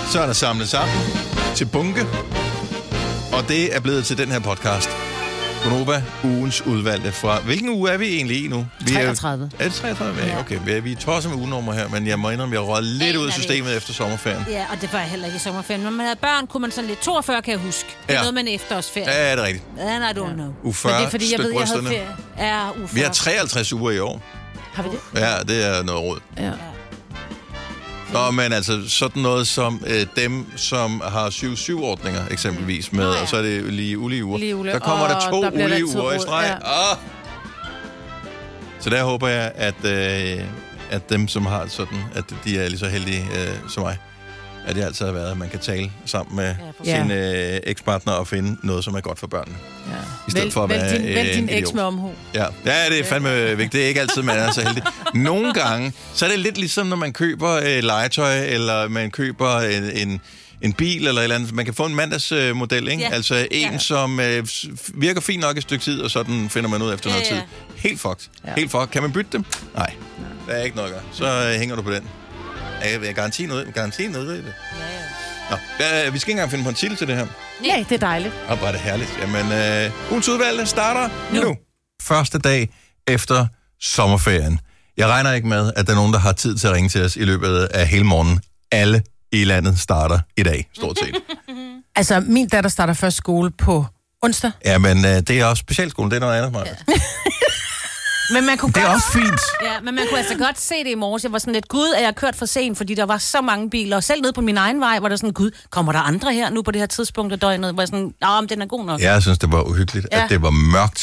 Så er der samlet sammen til bunke. Og det er blevet til den her podcast. Gonova, ugens udvalgte fra... Hvilken uge er vi egentlig i nu? 33. Er det 33? Ja, okay. Vi er tosset med ugenummer her, men jeg må indrømme, at jeg røget lidt ud af systemet efter sommerferien. Ja, og det var heller ikke i sommerferien. Når man havde børn, kunne man sådan lidt 42, kan jeg huske. Det er noget med en efterårsferie. Ja, det er rigtigt. Ja, I don't know. Uge 40, men det er fordi, jeg ved, jeg havde ferie. Ja, uge 40. Vi har 53 uger i år. Har vi det? Ja, det er noget råd. Ja. Nå, men altså sådan noget som dem, som har 7-7-ordninger eksempelvis med, og så er det lige ulige uger. Der kommer der 2 ulige uger i streg. Ja. Så der håber jeg, at dem, som har sådan, at de er lige så heldige som mig, at det altid har været, at man kan tale sammen med sin ekspartner og finde noget, som er godt for børnene. Ja. I stedet for at være vælg din eks med omhu. Ja, det er fandme vigtigt. Det er ikke altid, man er så heldig. Nogle gange, så er det lidt ligesom, når man køber legetøj, eller man køber en bil, eller et eller andet. Man kan få en mandagsmodel, ikke? Ja. Altså en, som virker fint nok et stykke tid, og sådan finder man ud efter noget tid. Helt fucked. Ja. Helt fucked. Kan man bytte dem? Nej. Der er ikke noget at gøre. Så hænger du på den. Jeg vil garanti noget i det. Nå, vi skal ikke engang finde på en titel til det her. Ja, det er dejligt. Og bare det herligt. Jamen, ugens udvalgte starter nu. Første dag efter sommerferien. Jeg regner ikke med, at der er nogen, der har tid til at ringe til os i løbet af hele morgenen. Alle i landet starter i dag, stort set. Altså, min datter starter først skole på onsdag. Jamen, det er også specialskolen. Det er noget andet, Maja. Ja. Men man kunne det er også fint. Ja, men man kunne altså godt se det i morges. Jeg var sådan lidt, gud, er jeg kørt for sent, fordi der var så mange biler. Og selv nede på min egen vej var der sådan, gud, kommer der andre her nu på det her tidspunkt af døgnet? Var sådan, men den er god nok. Jeg synes, det var uhyggeligt, at det var mørkt,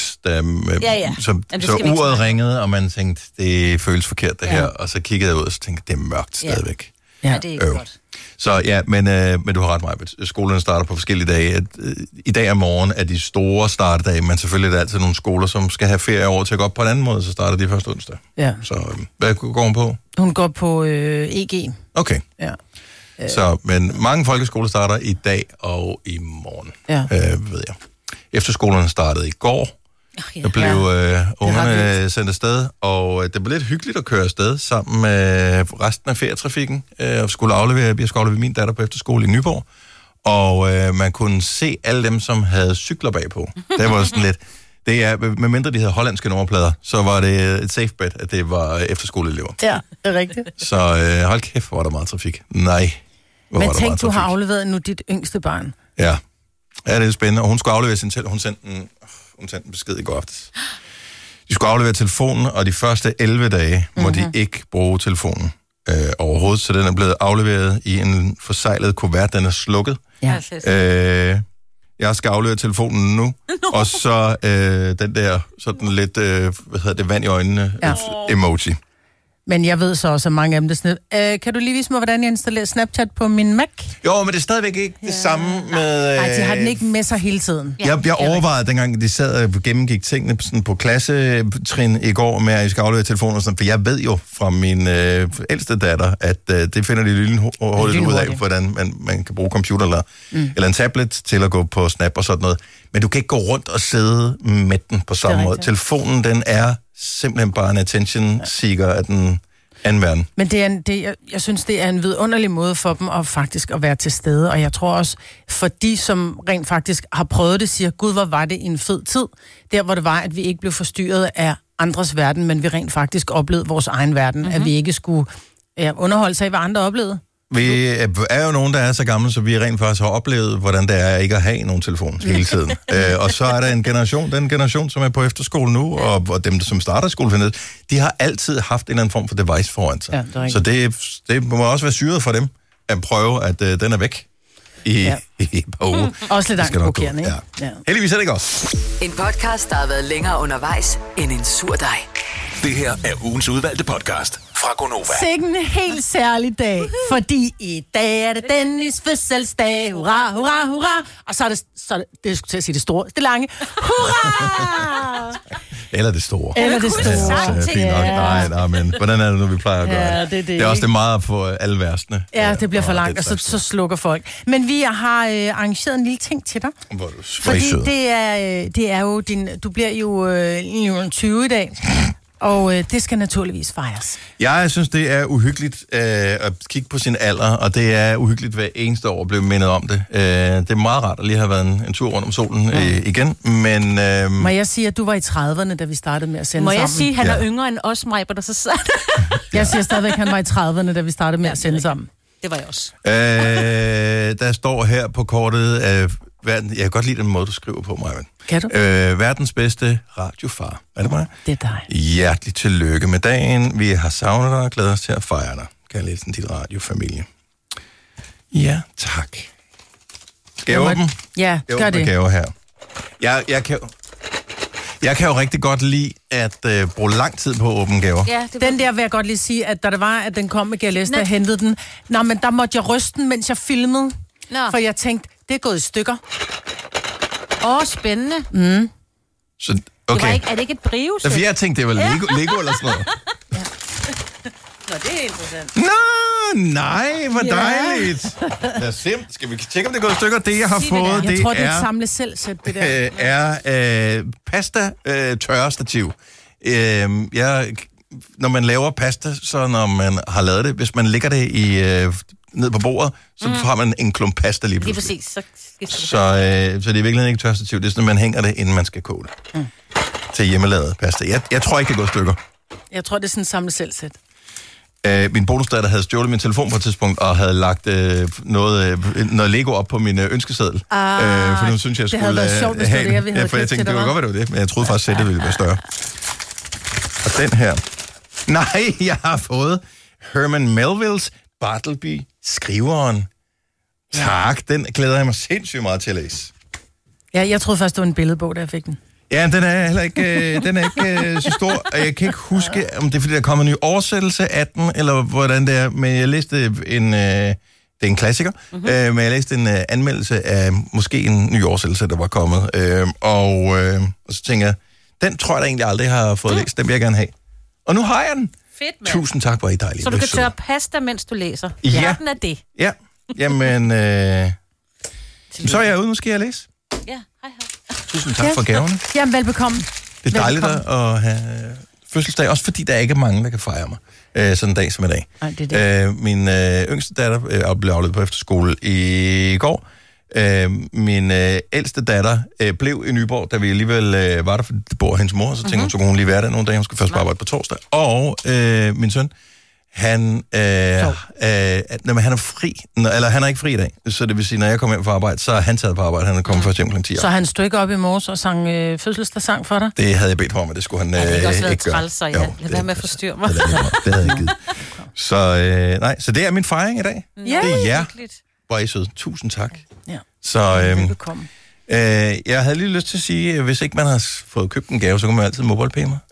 så uret ringede, og man tænkte, det føles forkert det her. Og så kiggede jeg ud, og så tænkte, det er mørkt stadigvæk. Ja, det er ikke godt. Så ja, men du har ret, Maja. Skolerne starter på forskellige dage. I dag og morgen er de store startdage, men selvfølgelig er der altid nogle skoler, som skal have ferie over til at gå op på en anden måde, så starter de først onsdag. Ja. Så hvad går hun på? Hun går på EG. Okay. Ja. Så, men mange folkeskoler starter i dag og i morgen, ved jeg. Efterskolerne startede i går. Der blev ungerne sendt afsted, og det blev lidt hyggeligt at køre afsted sammen med resten af ferietrafikken. Jeg skulle aflevere min datter på efterskole i Nyborg, og man kunne se alle dem, som havde cykler bagpå. Det var sådan lidt... Det er, medmindre de havde hollandske nummerplader, så var det et safe bet, at det var efterskoleelever. Ja, det er rigtigt. Så hold kæft, hvor var der meget trafik. Nej, men tænk, du har afleveret nu dit yngste barn. Ja, det er spændende. Og hun skulle aflevere sin hun sendte en besked i går aftes. De skulle aflevere telefonen, og de første 11 dage må de ikke bruge telefonen overhovedet, så den er blevet afleveret i en forseglet kuvert, den er slukket. Ja. Jeg skal aflevere telefonen nu, og så den der sådan lidt, vand i øjnene emoji. Men jeg ved så også, at mange af dem kan du lige vise mig, hvordan jeg installerer Snapchat på min Mac? Jo, men det er stadigvæk ikke det samme med... Nej, de har den ikke med sig hele tiden. Jeg overvejede, dengang de sad og gennemgik tingene sådan på klassetrin i går med, at jeg skal aflevere telefonen og sådan, for jeg ved jo fra min ældste datter, at det finder de lynhurtigt ud af, hvordan man kan bruge computer eller en tablet til at gå på Snap og sådan noget. Men du kan ikke gå rundt og sidde med den på samme måde. Telefonen, den er simpelthen bare en attention seeker af den anden verden. Men jeg synes, det er en vidunderlig måde for dem at faktisk at være til stede, og jeg tror også, for de, som rent faktisk har prøvet det, siger, gud, hvor var det en fed tid, der hvor det var, at vi ikke blev forstyrret af andres verden, men vi rent faktisk oplevede vores egen verden, at vi ikke skulle underholde sig, hvad andre oplevede. Vi er jo nogen, der er så gamle, så vi rent faktisk har oplevet, hvordan det er ikke at have nogen telefon hele tiden. Og så er der den generation, som er på efterskole nu, og dem, som starter skolen, de har altid haft en eller anden form for device foran sig. Ja, så det må også være syret for dem at prøve, at den er væk i par uger. Også lidt angstprovokerende, ikke? Ja. Heldigvis er det ikke også. En podcast, der har været længere undervejs end en sur dej. Det her er ugens udvalgte podcast fra Gonova. Sikke en helt særlig dag, fordi i dag er det Dennis fødselsdag. Hurra, hurra, hurra. Og så er det skulle til at sige det store, det lange. Hurra! Eller det store. Eller det store. Nej, men hvordan er det nu, vi plejer at gøre? Ja, det er også det meget på alle versene. Ja, det bliver for langt, og så slukker folk. Men vi har arrangeret en lille ting til dig. Fordi det er jo du bliver jo 20 i dag. Og det skal naturligvis fejres. Jeg synes, det er uhyggeligt at kigge på sin alder, og det er uhyggeligt hver eneste år at blive mindet om det. Det er meget rart at lige have været en tur rundt om solen igen, men... Må jeg sige, at du var i 30'erne, da vi startede med at sende sammen? Må jeg sige, at han er yngre end os, Maj, der så sad. Jeg siger stadigvæk, at han var i 30'erne, da vi startede med at sende sammen. Det var jeg også. Der står her på kortet af verden... Jeg kan godt lide den måde, du skriver på, Maja. Kan du? Verdens bedste radiofar. Er det mig? Det er dig. Hjerteligt tillykke med dagen. Vi har savnet dig og glæder os til at fejre dig. Kan jeg læse dit radiofamilie? Ja, tak. Skal jeg åbne? Ja, gør det. Gaver her. Jeg kan jo rigtig godt lide at bruge lang tid på at åbne gaver. Ja, den der vil jeg godt lige sige, at da det var, at den kom med GLS, der hentede den. Nå, men der måtte jeg ryste den, mens jeg filmede. Nå. For jeg tænkte, det er gået i stykker. Spændende. Så, okay. Er det ikke et brivsæt? For jeg tænkte, det var Lego eller sådan noget. Ja. Nå, det er interessant. Nå, nej, hvor dejligt. Lad os se, skal vi tjekke, om det er gået i stykker? Det, jeg har fået, jeg tror, det er et samle selv-sæt, det der. Er pasta tørrestativ. Når man laver pasta, så når man har lavet det, hvis man lægger det ned på bordet, så har man en klump pasta lige pludselig. Lige præcis. Så det er virkelig ikke tørrestativ. Det er sådan, at man hænger det, inden man skal koge det. Til hjemmelavet pasta. Jeg tror ikke, det går i stykker. Jeg tror, det er sådan en samle selv-sæt. Min bonusdatter havde stjålet min telefon på et tidspunkt, og havde lagt noget Lego op på min ønskeseddel. For nu synes jeg, det havde været sjovt, hvis det var det, vi havde for jeg tænkte, det var godt, hvad det var det, men jeg troede faktisk, at det ville være større. Og den her. Nej, jeg har fået Herman Melvilles Bartleby Skriveren. Tak, den glæder jeg mig sindssygt meget til at læse. Ja, jeg troede først, det var en billedbog, da jeg fik den. Ja, den er heller ikke, så stor, og jeg kan ikke huske, om det er, fordi der kommer en ny oversættelse af den, eller hvordan det er, men jeg læste det er en klassiker, men jeg læste en anmeldelse af måske en ny oversættelse, der var kommet, og så tænker jeg, den tror jeg da egentlig aldrig har fået læst, den vil jeg gerne have. Og nu har jeg den. Fedt, mand. Tusind tak, hvor I dejlige. Så du kan tørre pasta, mens du læser. Ja. Den er det. Ja, jamen, så er jeg ude måske at læse. Ja, hej. Tusind tak for gaverne. Jamen, velbekomme. Det er dejligt at have fødselsdag, også fordi der ikke er mange, der kan fejre mig sådan en dag som i dag. Nej, det er det. Min yngste datter blev afledt på efterskole i går. Min ældste datter blev i Nyborg, da vi alligevel var der, for det bor hendes mor, så tænkte hun, så kunne hun lige være der nogle dage. Hun skal først på arbejde på torsdag. Og min søn, han er fri, eller han er ikke fri i dag. Så det vil sige, når jeg kommer hjem fra arbejde, så er han taget på arbejde. Han er kommet først hjem kl. 10. Så han stod ikke op i morges og sang fødselsdagssang for dig? Det havde jeg bedt ham om, at det skulle han ikke gøre. Det har også været træls, så lad være med at forstyrre mig. Det havde jeg givet. Så det er min fejring i dag. Ja, det er jer. Hvor er I søde. Tusind tak. Ja. Så velbekomme. Jeg havde lige lyst til at sige, hvis ikke man har fået købt en gave, så kan man altid mobile mig.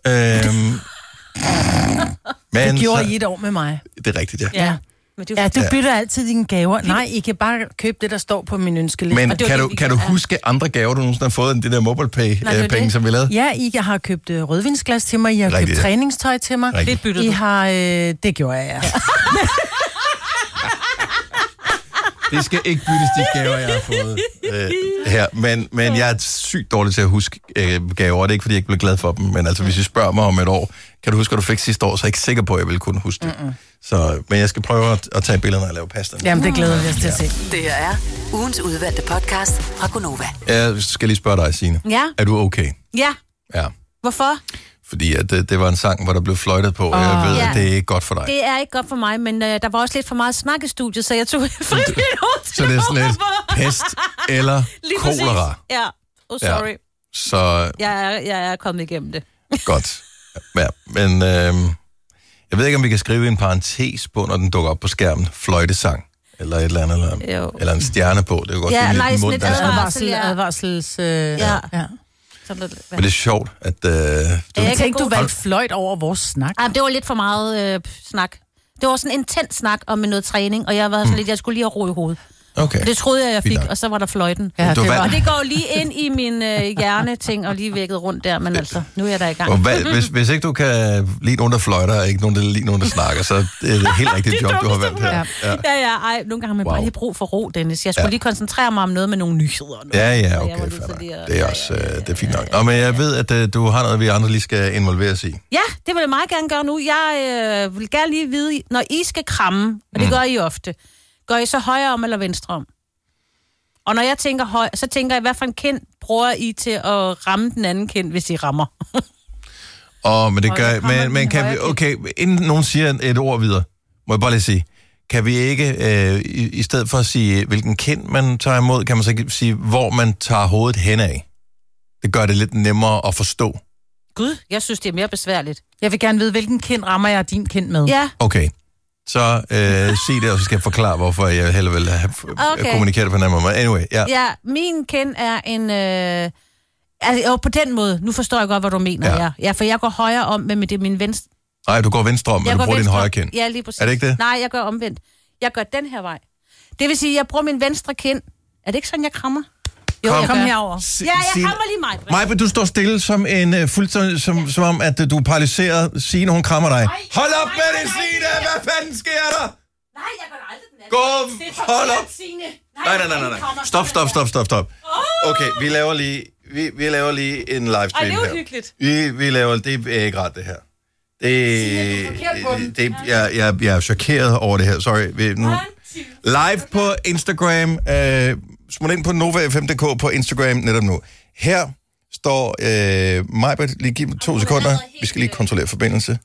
Det gjorde I et år med mig. Det er rigtigt, ja. Ja, du bytter altid dine gaver. Nej, I kan bare købe det, der står på min ønskeliste. Men kan du huske andre gaver, du nogensinde har fået, end det der MobilePay-penge, som vi lavede? Ja, I har købt rødvinsglas til mig, I har købt træningstøj til mig. Rigtigt. Det byttede I har, det gjorde jeg, ja. Det skal ikke byttes de gaver, jeg har fået her. Men jeg er sygt dårlig til at huske gaver. Det er ikke, fordi jeg ikke blev glad for dem. Men altså, hvis I spørger mig om et år, kan du huske, hvad du fik sidste år, så er jeg ikke sikker på, at jeg vil kunne huske det. Men jeg skal prøve at tage billeder, når jeg laver pasta. Jamen, det glæder vi os til at se. Det her er ugens udvalgte podcast fra Gonova. Jeg skal lige spørge dig, Signe. Ja. Er du okay? Ja. Ja. Hvorfor? Fordi at det var en sang, hvor der blev fløjtet på. Jeg ved, at det er ikke godt for dig. Det er ikke godt for mig, men der var også lidt for meget snak i studiet, så jeg tog frivilligt ud. Så det er sådan lidt pest eller kolera. Ja, sorry. Ja. Så Jeg er kommet igennem det. godt. Ja, men jeg ved ikke, om vi kan skrive en parentes på, når den dukker op på skærmen. Fløjtesang. Eller et eller andet. Eller en stjerne på. Det er jo godt. Ja, nej, sådan et advarsels. Ja. Men det er sjovt, at Jeg tænkte, du valgte fløjt over vores snak. Det var lidt for meget snak. Det var sådan en intens snak om noget træning, og jeg var sådan lidt, jeg skulle lige have ro i hovedet. Okay. Og det troede jeg fik, og så var der fløjten. Ja, Og det går lige ind i min hjerneting og lige vækket rundt der, men altså, nu er jeg der i gang. Og hvis ikke du kan lide nogen, der fløjter, og ikke nogen, der lide nogen, der snakker, så det er det helt rigtigt job, du har valgt her. Ja. Ej, nogle gange har man bare lige brug for ro, Dennis. Jeg skulle lige koncentrere mig om noget med nogle nyheder. Ja, okay, det er også det er fint nok. Nå, men jeg ved, at du har noget, vi andre lige skal involveres i. Ja, det vil jeg meget gerne gøre nu. Jeg vil gerne lige vide, når I skal kramme, og det gør I ofte, går I så højre om eller venstre om? Og når jeg tænker høj, så tænker jeg, hvad for en kind bruger I til at ramme den anden kind, hvis I rammer? Men det gør, men kan vi, okay, inden nogen siger et ord videre, må jeg bare lige sige, kan vi ikke, i stedet for at sige, hvilken kind man tager imod, kan man så ikke sige, hvor man tager hovedet hen af? Det gør det lidt nemmere at forstå. Gud, jeg synes, det er mere besværligt. Jeg vil gerne vide, hvilken kind rammer jeg din kind med. Ja. Okay. Så sig det, og så skal jeg forklare, hvorfor jeg hellere vil have kommunikeret på den måde. Anyway, ja. Ja, min kind er en... altså, på den måde, nu forstår jeg godt, hvad du mener. Ja, for jeg går højre om med min venstre... Nej, du går venstre om, men du bruger din højre kind. Ja, lige præcis. Er det ikke det? Nej, jeg gør omvendt. Jeg gør den her vej. Det vil sige, jeg bruger min venstre kind. Er det ikke sådan, jeg krammer? Jo, jeg kommer herover. Ja, jeg krammer lige mig. Majbrit, du står stille som en som om, at du er paralyseret. Signe, hun krammer dig. Hold op med det, Signe! Hvad fanden sker der? Nej, jeg gør aldrig den anden. Gå, hold op. Nej. Stop. Okay, vi laver lige en livestream her. Ej, det er jo hyggeligt. Vi laver, det er ikke ret, det her. Jeg er chokeret over det her. Sorry. Live på Instagram. Smut ind på NovaFM.dk på Instagram netop nu. Her står Majbert, lige giv mig 2 sekunder. Vi skal lige kontrollere forbindelse.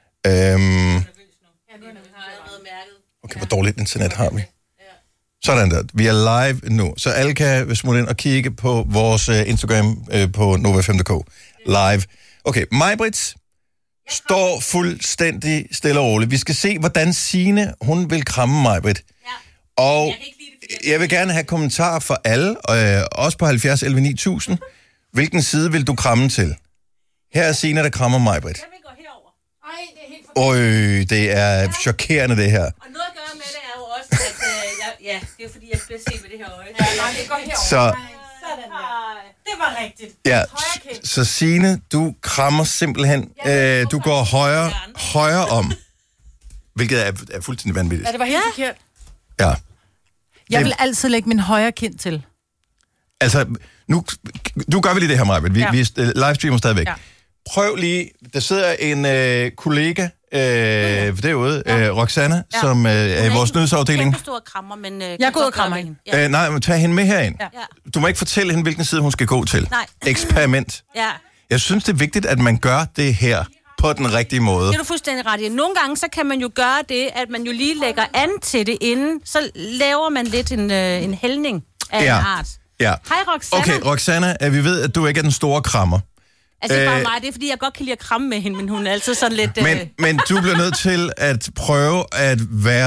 Okay, hvor dårligt internet har vi. Sådan der. Vi er live nu, så alle kan smutte ind og kigge på vores Instagram på NovaFM.dk. Live. Okay, Majbrit står fuldstændig stille og roligt. Vi skal se, hvordan Signe, hun vil kramme Majbrit. Ja. Og jeg vil gerne have kommentarer for alle, også på 70 11 9000. Hvilken side vil du kramme til? Her er Signe, der krammer Majbrit. Jeg vil gå herover. Ej, det er helt forkert. Det er chokerende, det her. Og noget at gøre med det er jo også, at det er jo fordi, jeg skal se med det her øje. Ja, nej, det går herover. Så, sådan der. Det var rigtigt. Ja, så Signe, du krammer simpelthen, du går højre om, hvilket er fuldstændig vanvittigt. Ja, det var helt forkert. Ja. Jeg vil altid lægge min højre kind til. Altså, nu gør vi lige det her, Majbrit. Vi livestreamer stadigvæk. Ja. Prøv lige, der sidder en kollega derude, Roxanne, som er i vores nyhedsafdeling. Jeg står og krammer, men... jeg går og krammer hende. Ja. Nej, men tag hende med herind. Ja. Du må ikke fortælle hende, hvilken side hun skal gå til. Nej. Eksperiment. Ja. Jeg synes, det er vigtigt, at man gør det her på den rigtige måde. Det er du fuldstændig ret i. Nogle gange, så kan man jo gøre det, at man jo lige lægger an til det inden, så laver man lidt en hældning af en art. Ja. Hej, Roxanne. Okay, Roxanne, vi ved, at du ikke er den store krammer. Altså ikke bare mig, det er fordi, jeg godt kan lide at kramme med hende, men hun er altid sådan lidt... Men du bliver nødt til at prøve at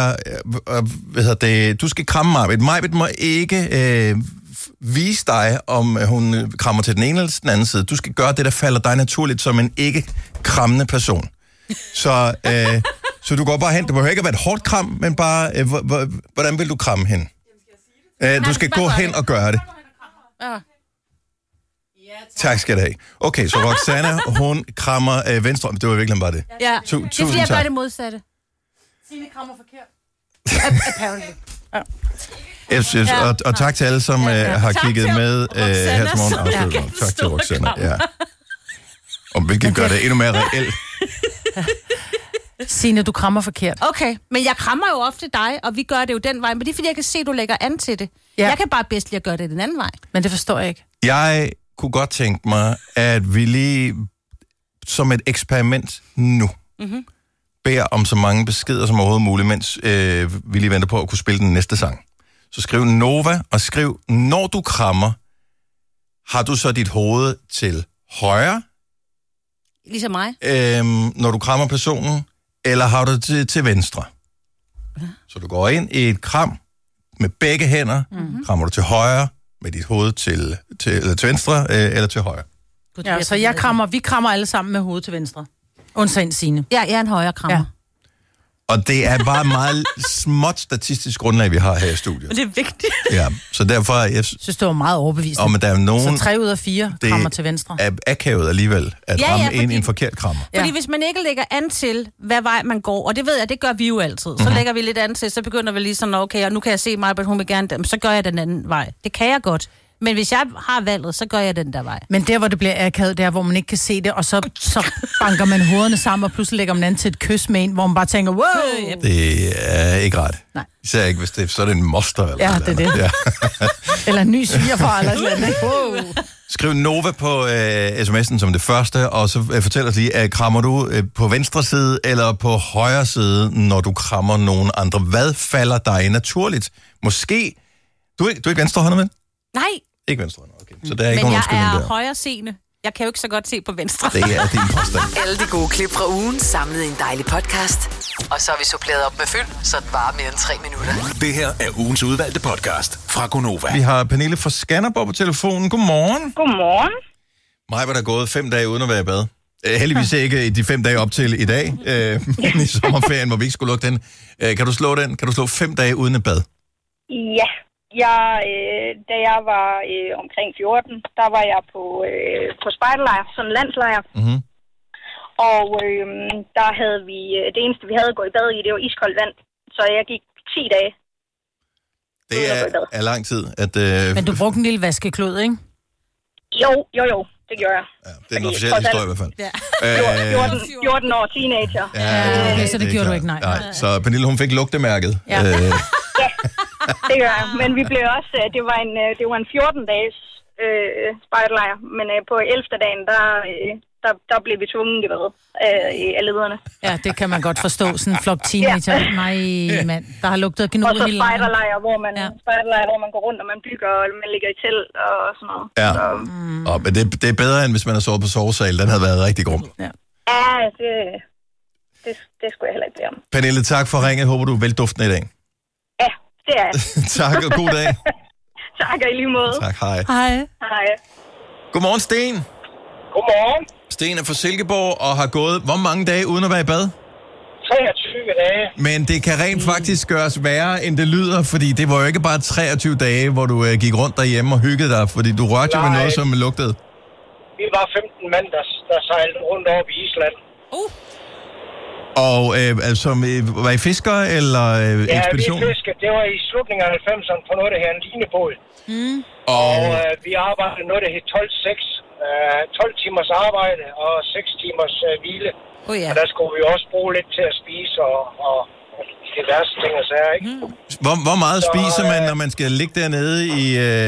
være... du skal kramme Majbrit. Majbrit må ikke vise dig, om hun krammer til den ene eller den anden side. Du skal gøre det, der falder dig naturligt som en ikke-krammende person. Så du går bare hen. Det behøver ikke at være et hårdt kram, men bare... hvordan vil du kramme hende? Du skal gå hen og gøre det. Ja. Tak skal du have. Okay, så Roxanne, hun krammer venstre. Det var virkelig bare det. Ja, det er fordi, jeg gør det modsatte. Signe krammer forkert. Apparently. Og tak til alle, som har kigget med her til morgen. Tak til Roxanne. Ja. Og hvilket gør det endnu mere reelt. Signe, du krammer forkert. Okay, men jeg krammer jo ofte dig, og vi gør det jo den vej, men det er fordi, jeg kan se, at du lægger an til det. Ja. Jeg kan bare bedst lide at gøre det den anden vej. Men det forstår jeg ikke. Jeg kunne godt tænke mig, at vi lige som et eksperiment nu beder om så mange beskeder som overhovedet muligt, mens vi lige venter på at kunne spille den næste sang. Så skriv Nova, og skriv, når du krammer, har du så dit hoved til højre? Ligesom mig? Når du krammer personen, eller har du det til venstre? Så du går ind i et kram med begge hænder, krammer du til højre, med dit hoved til venstre, eller til højre. Ja, så vi krammer alle sammen med hovedet til venstre. Undtagen Signe. Ja, jeg er en højre krammer. Og det er bare et meget småt statistisk grundlag, vi har her i studiet. Det er vigtigt. Ja, så derfor... Jeg synes, det var meget overbevisende. Og men der er nogen... Så 3 ud af 4 krammer til venstre. Det er akavet alligevel, at ramme ind i en forkert krammer. Fordi hvis man ikke lægger an til, hvad vej man går, og det ved jeg, det gør vi jo altid. Så lægger vi lidt an til, så begynder vi lige sådan, okay, og nu kan jeg se mig, at hun vil gerne, så gør jeg den anden vej. Det kan jeg godt. Men hvis jeg har valget, så gør jeg den der vej. Men der, hvor det bliver akavet, der hvor man ikke kan se det, og så banker man hovederne sammen, og pludselig lægger man an til et kys med en, hvor man bare tænker, wow! Det er ikke ret. Nej. Især ikke, hvis det så er det en moster. Eller ja, det er det. Ja. Eller en ny svigerfar, eller sådan noget. Wow. Skriv Nova på sms'en som det første, og så fortæl os lige, krammer du på venstre side eller på højre side, når du krammer nogen andre? Hvad falder dig naturligt? Måske... Du er ikke venstrehåndet, men? Nej. Ikke venstrehåndet, okay. Så der er ikke nogen undskyldning der. Men jeg er højreseende. Jeg kan jo ikke så godt se på venstre. Det er din påstand. Alle de gode klip fra ugen samlet i en dejlig podcast. Og så har vi suppleret op med fyld, så det varer mere end 3 minutter. Det her er ugens udvalgte podcast fra Gonova. Vi har Pernille fra Skanderborg på telefonen. Godmorgen. Godmorgen. Mig var der gået 5 dage uden at være i bad. Heldigvis ikke de 5 dage op til i dag, men i sommerferien, hvor vi ikke skulle lukke den. Kan du slå den? Kan du slå 5 dage uden et bad? Ja. Da jeg var omkring 14, der var jeg på spejderlejr, sådan en landslejr. Mm-hmm. Og der havde vi, det eneste vi havde gået i bad i, det var iskoldt vand. Så jeg gik 10 dage. Det er lang tid. Men du brugte en lille vaskeklud, ikke? Jo, det gjorde jeg. Ja, det er en officiel historie i hvert fald. Ja. 14 år, teenager. Ja, okay, så det gjorde du ikke, nej. Så Pernille, hun fik lugtemærket. Ja. Det gør jeg. Men vi blev også, det var en 14-dages spejderlejr, men på 11. dagen, der blev vi tvunget i bad af lederne. Ja, det kan man godt forstå, sådan en flok teenager. Ja. Nej, mand, der har lugtet gnud i hele lejren. Og så spejderlejr, hvor man går rundt, og man bygger, og man ligger i telt og sådan noget. Ja, men det er bedre, end hvis man har sovet på sovesal. Den havde været rigtig grum. Ja, det skulle jeg heller ikke blive om. Pernille, tak for ringet. Håber du er velduftende i dag. Ja, det er jeg. Tak, og god dag. Tak, og i lige måde. Tak, hej. Hej. Godmorgen, Sten. Godmorgen. Sten er fra Silkeborg og har gået hvor mange dage uden at være i bad? 23 dage. Men det kan rent faktisk gøres værre, end det lyder, fordi det var jo ikke bare 23 dage, hvor du gik rundt derhjemme og hyggede dig, fordi du rørte jo med noget, som lugtede. Vi var 15 mand, der sejlede rundt over i Island. Og altså, var I fiskere eller ekspedition? Ja, vi fiskede. Det var i slutningen af 90'erne på noget, der her en linebåd. Og vi arbejdede noget, der hed 12-6. 12 timers arbejde og 6 timers hvile. Og der skulle vi også bruge lidt til at spise og diverse ting og sager, ikke? Hvor meget spiser man, når man skal ligge dernede i,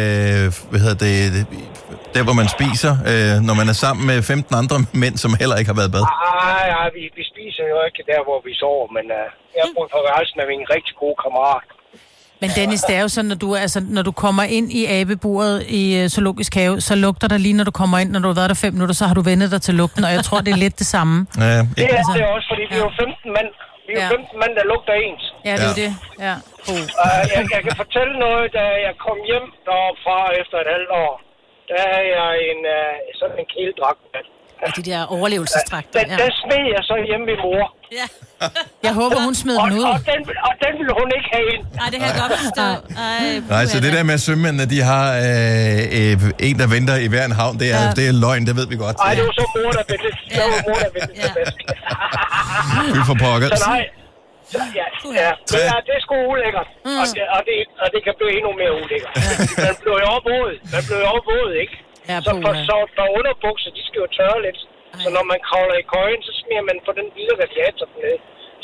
der hvor man spiser, når man er sammen med 15 andre mænd, som heller ikke har været i bad? Nej, vi spiser jo ikke der, hvor vi sover, men jeg bor på værelsen af min rigtig gode kammerat. Men Dennis, det er jo sådan, når du kommer ind i abeburet i Zoologisk Have, så lugter der lige, når du kommer ind, når du har været der 5 minutter, så har du vendet dig til lugten, og jeg tror, det er lidt det samme. Ja, det er også, fordi vi er jo 15 mand. Vi er jo 15 mand, der lugter ens. Ja, det er det. Ja. Jeg kan fortælle noget, da jeg kom hjem derfra efter et halvt år. Der er jeg sådan en kæledragt. Ja, de der overlevelsesdragter. Den smed jeg så hjemme ved mor. Ja. Jeg håber, hun smed den ud. Og den ville hun ikke have ind. Nej, det kan jeg godt forstå. Nej, så det der med sømændene, de har en, der venter i hver en havn, det er løgn, det ved vi godt. Nej, det var så mor, der vendte. Det var mor, der vendte tilbage. Vi får pokker. Så nej. Det er sgu ulækkert. Og det kan blive endnu mere ulækkert. Man blev jo overvåget, ikke? Så for underbukser, de skal jo tørre lidt. Så når man kravler i køjen, så smiger man på den lille radiator ned.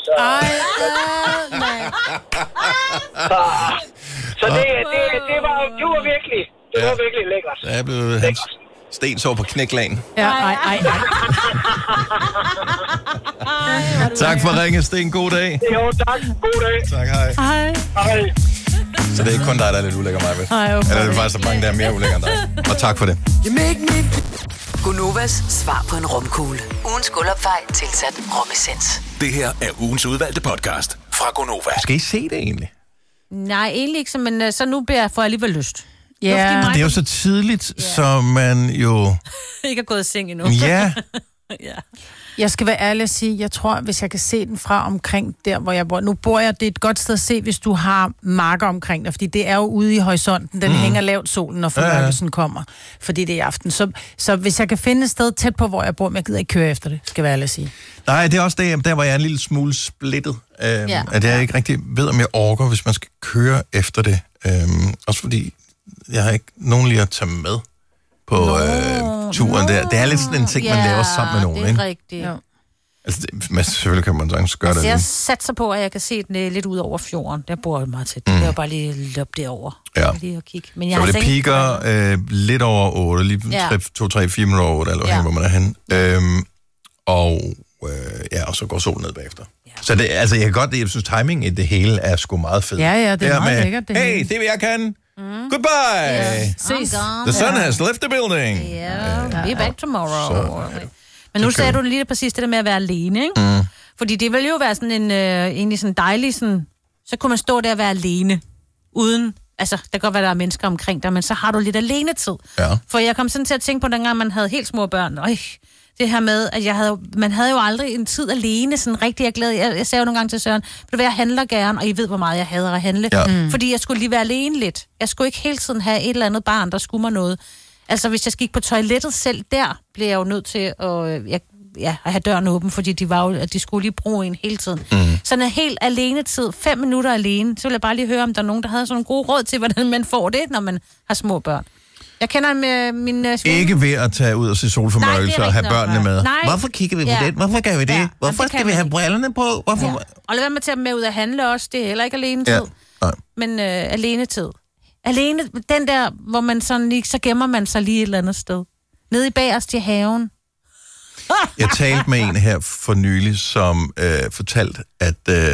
Så det var virkelig lækkert. Det er blevet hans Sten så på knæklagen. Ja, nej. Tak for ringe, Sten. God dag. Jo, tak. God dag. Tak, hej. Hej. Så det er ikke kun dig, der er lidt ulækker, mig, vel? Nej, okay. Eller er det faktisk så mange, der er mere ulækker end dig? Og tak for det. Gonovas svar på en romkugle. Ugens guldopfej tilsat romessens. Det her er ugens udvalgte podcast fra Gonova. Skal I se det egentlig? Nej, egentlig ikke, men så nu får jeg alligevel lyst. Ja. Det er jo så tidligt, så man jo... ikke er gået i seng endnu. Ja, Ja. Jeg skal være ærlig at sige, jeg tror, hvis jeg kan se den fra omkring der, hvor jeg bor. Nu bor jeg, det er et godt sted at se, hvis du har marker omkring dig, fordi det er jo ude i horisonten. Den hænger lavt solen, når formørkelsen kommer, fordi det er i aften. Så hvis jeg kan finde et sted tæt på, hvor jeg bor, men jeg gider ikke køre efter det, skal jeg være ærlig at sige. Nej, det er også der hvor jeg er en lille smule splittet. At jeg ikke rigtig ved, om jeg orker, hvis man skal køre efter det. Også fordi jeg har ikke nogen lige at tage med på turen der. Det er lidt sådan en ting, man laver sammen med nogen, ikke? Det er rigtigt. Ja. Altså, selvfølgelig kan man sagtens gøre det. Jeg satser på, at jeg kan se den lidt ud over fjorden. Der bor jeg meget tæt. Jeg vil bare lige løbe derover. Ja. Lige kigge. Men jeg så det piker lidt over 8, lige 2-3-4 minutter over 8, eller hvor man er henne. Og så går solen ned bagefter. Ja. Så det, altså, jeg synes, timing i det hele er sgu meget fedt. Ja, det er meget lækkert. Hey, det vil jeg kan. Goodbye. Ses. The sun has left the building. Be back tomorrow. Men nu sagde du lige præcis det der med at være alene, ikke? Fordi det ville jo være sådan en egentlig sådan dejlig sådan, så kunne man stå der og være alene uden, altså der kan godt være, der er mennesker omkring dig, men så har du lidt alenetid. Ja. For jeg kom sådan til at tænke på dengang man havde helt små børn. Det her med, at man havde jo aldrig en tid alene, sådan rigtig jeg glæder. Jeg sagde jo nogle gange til Søren, vil du være, jeg handler gerne, og I ved, hvor meget jeg hader at handle. Ja. Fordi jeg skulle lige være alene lidt. Jeg skulle ikke hele tiden have et eller andet barn, der skulle mig noget. Altså, hvis jeg gik på toilettet selv, der blev jeg jo nødt til at have døren åben, fordi de skulle lige bruge en hele tiden. Sådan en helt alene-tid, 5 minutter alene, så vil jeg bare lige høre, om der er nogen, der havde sådan en god råd til, hvordan man får det, når man har små børn. Jeg kender med min svinde. Ikke ved at tage ud og se solformørkelse og have børnene med. Nej. Hvorfor kigger vi på det? Hvorfor gør vi det? Ja. Hvorfor skal vi have brillerne på? Hvorfor? Ja. Og lad være med at tage dem med ud at handle også. Det er heller ikke alene-tid. Ja. Men alene-tid. Alene, den der, hvor man sådan lige, så gemmer man sig lige et eller andet sted. Nede i bagerst i haven. Jeg talte med en her for nylig, som fortalte, at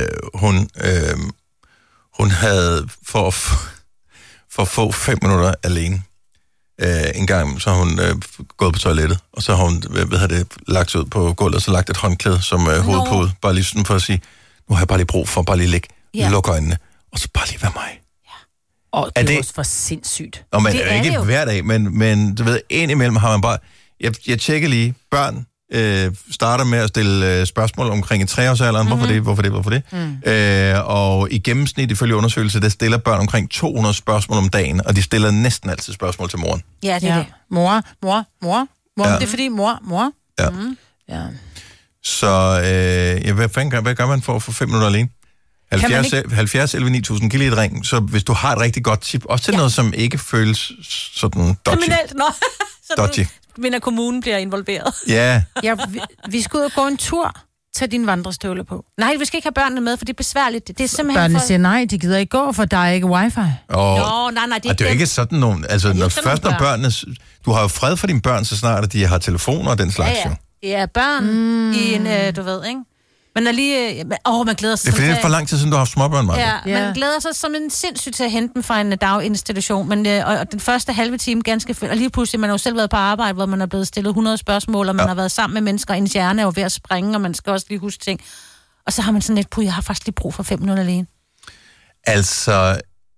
hun havde for at få 5 minutter alene. En gang, så har hun gået på toilettet, og så har hun lagt sig ud på gulvet, og så lagt et håndklæde som hovedpude, bare lige sådan for at sige, nu har jeg bare lige brug for bare lige ligge, lukke øjnene, og så bare lige være mig. Og det er også for sindssygt. Og man er ikke hver dag, men du ved, indimellem har man bare, jeg tjekker lige, børn starter med at stille spørgsmål omkring 3-årsalderen. Hvorfor det? Og i gennemsnit, ifølge undersøgelser, der stiller børn omkring 200 spørgsmål om dagen, og de stiller næsten altid spørgsmål til moren. Ja, det er det. Mor. Ja. Det er fordi mor. Ja. Ja. Så hvad gør man for at få 5 minutter alene? 70 11 9000, giv lige et ring, så hvis du har et rigtig godt tip, også til noget, som ikke føles sådan dodgy. Kriminelt, dodgy. Men at kommunen bliver involveret. Ja. Vi skal ud og gå en tur. Tag dine vandrestøvler på. Nej, vi skal ikke have børnene med, for det er besværligt. Det er simpelthen børnene siger nej, de gider ikke gå, for der er ikke wifi. Nej, det er jo ikke sådan nogen. Altså, når børnene... Du har jo fred for dine børn, så snart at de har telefoner og den slags. Ja. Det er børn i en, du ved, ikke? Man er lige... man glæder sig... Det er fordi, det er for lang tid siden, du har haft småbørn, Martin. Ja, man glæder sig som en sindssygt til at hente dem fra en daginstitution, men og den første halve time ganske fedt, og lige pludselig, man har jo selv været på arbejde, hvor man er blevet stillet 100 spørgsmål, og man har været sammen med mennesker, og ens hjerne er jo ved at springe, og man skal også lige huske ting. Og så har man sådan et, jeg har faktisk lige brug for 5 minutter alene. Altså...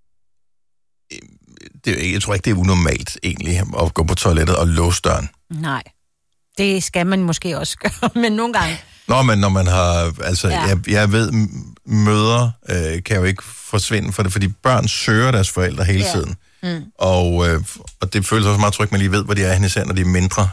jeg tror ikke, det er unormalt, egentlig, at gå på toilettet og låse døren. Nej. Det skal man måske også gøre, men nogle gange... Nå, men når man har... Altså, jeg ved, mødre kan jo ikke forsvinde for det, fordi børn søger deres forældre hele tiden. Og det føles også meget trygt, man lige ved, hvor de er henne, især når de er mindre.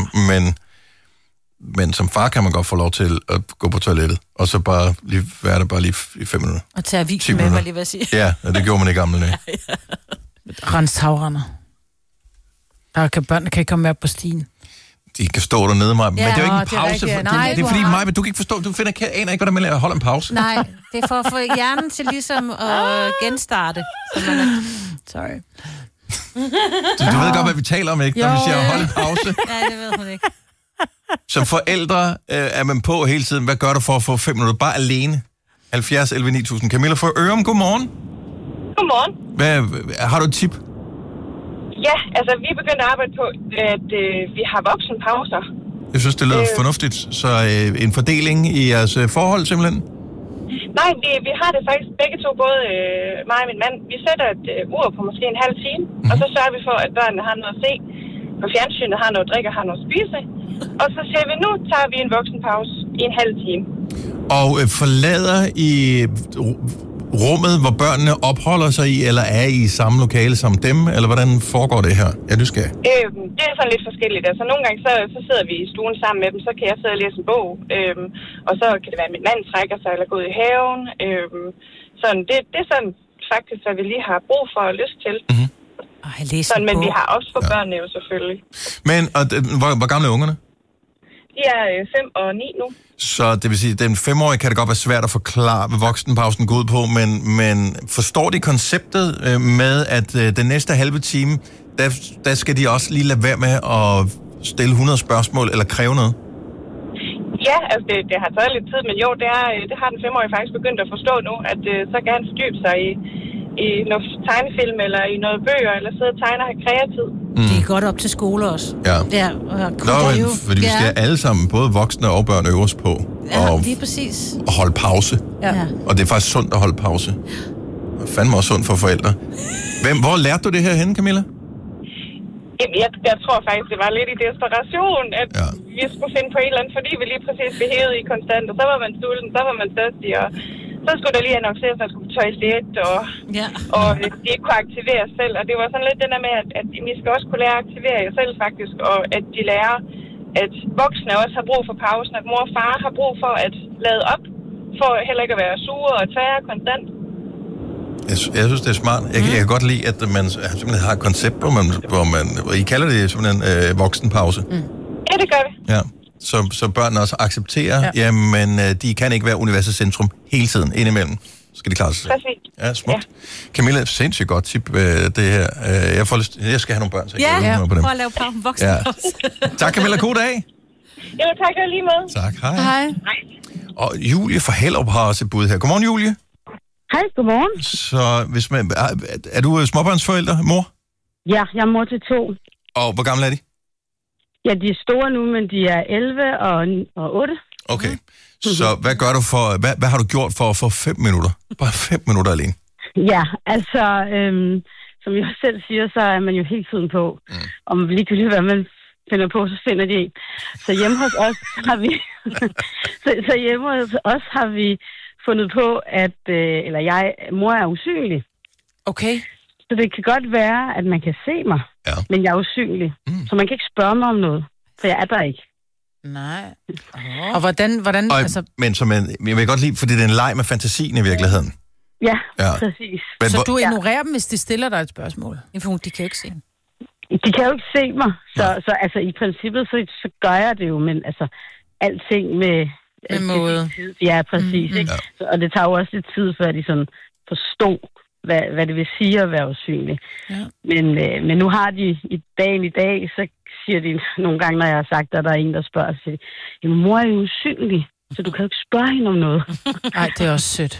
Men som far kan man godt få lov til at gå på toilettet, og så bare lige være der bare lige i 5 minutter. Og tage avisen med, hvad lige vil sige. Ja, det gjorde man i gamle dage. Rens tagrender. Børnene kan ikke komme mere på stien. De kan stå dernede, Maja. Men det er jo ikke en pause. Det er fordi, Maja, du kan ikke forstå, du aner ikke, hvordan man holder en pause. Nej, det er for at få hjernen til ligesom at genstarte. Sorry. Du ved godt, hvad vi taler om, ikke? Når vi siger, hold en pause. Ja, det ved hun ikke. Som forældre er man på hele tiden. Hvad gør du for at få 5 minutter bare alene? 70 11 9000. Camilla fra Ørum, godmorgen. Godmorgen. Har du et tip? Ja, altså vi er begyndt at arbejde på, at vi har voksenpauser. Jeg synes, det lyder fornuftigt. Så en fordeling i jeres forhold simpelthen? Nej, vi har det faktisk begge to, både mig og min mand. Vi sætter et ur på måske en halv time, og så sørger vi for, at børnene har noget at se. på fjernsynet, har noget drik og har noget at spise. Og så siger vi, nu tager vi en voksenpause i en halv time. Og forlader I rummet, hvor børnene opholder sig i, eller er I samme lokale som dem, eller hvordan foregår det her? Ja, du skal. Det er sådan lidt forskelligt. Altså nogle gange, så sidder vi i stuen sammen med dem, så kan jeg sidde og læse en bog, og så kan det være, at min mand trækker sig, eller gå ud i haven. Sådan, det er sådan faktisk, hvad vi lige har brug for og lyst til. Mm-hmm. Sådan, men vi har også for børnene jo selvfølgelig. Men hvor gamle er ungerne? De er 5 og 9 nu. Så det vil sige, at den 5-årige kan det godt være svært at forklare, hvad voksenpausen går ud på, men forstår de konceptet med, at den næste halve time, der skal de også lige lade være med at stille 100 spørgsmål eller kræve noget? Ja, altså det har taget lidt tid, men jo, det har den 5-årige faktisk begyndt at forstå nu, at så kan han fordybe sig i noget tegnefilm eller i noget bøger, eller sidde og tegne og have kreativ. Det er godt op til skole også. Ja. Fordi vi skal alle sammen, både voksne og børn, øves på. Ja, lige præcis. Og holde pause. Ja. Og det er faktisk sundt at holde pause. Det er fandme også sundt for forældre. Hvor lærte du det her henne, Camilla? Jeg tror faktisk, det var lidt i desperation, at vi skulle finde på et eller andet, fordi vi lige præcis blev hævet i konstant, og så var man sulten, så var man tørstig, og så skulle der lige annonceres, at man skulle på toilet, og de ikke kunne aktivere sig selv. Og det var sådan lidt den der med, at I skal også kunne lære at aktivere jer selv faktisk, og at de lærer, at voksne også har brug for pausen, at mor og far har brug for at lade op, for heller ikke at være sure og tvære konstant. Jeg synes, det er smart. Jeg kan godt lide, at man simpelthen har et koncept, hvor I kalder det simpelthen voksenpause. Ja, det gør vi. Ja. Så børnene også accepterer, jamen de kan ikke være universets centrum hele tiden. Indimellem skal de klare sig selv. Præcis. Ja, smukt. Ja. Camilla, sindssygt godt tip, det her. Jeg skal have nogle børn, så jeg kan på dem. Prøv at lave voksenpause. Ja. Tak, Camilla. God dag. Ja, tak og lige med. Tak, hej. Og Julie fra Hellerup har også et bud her. Godmorgen, Julie. Hej, godmorgen. Så hvis er du småbørnsforælder, mor? Ja, jeg er mor til 2. Og hvor gamle er de? Ja, de er store nu, men de er 11 og 8. Okay. Så hvad gør du hvad har du gjort for at få 5 minutter? Bare 5 minutter alene? Ja, altså, som jeg selv siger, så er man jo hele tiden på. Om ligegyldigt hvad man finder på, så finder de en. Så hjemme hos os har vi har vi fundet på, at mor er usynlig. Okay. Så det kan godt være, at man kan se mig, men jeg er usynlig. Så man kan ikke spørge mig om noget, for jeg er der ikke. Nej. Og hvordan Men jeg vil godt lide, fordi det er en leg med fantasien i virkeligheden. Ja, præcis. Men så du ignorerer dem, hvis de stiller dig et spørgsmål? De kan jo ikke se. De kan jo ikke se mig, så altså i princippet, så gør jeg det jo, men altså alting med måde. Ja, præcis. Ikke? Og det tager jo også lidt tid, før de sådan forstår, hvad det vil sige at være usynlig. Ja. Men nu har de i dag, så siger de nogle gange, når jeg har sagt, at der er en, der spørger, så siger de, jamen mor er jo usynlig, så du kan jo ikke spørge hende om noget. Nej, det er også sødt.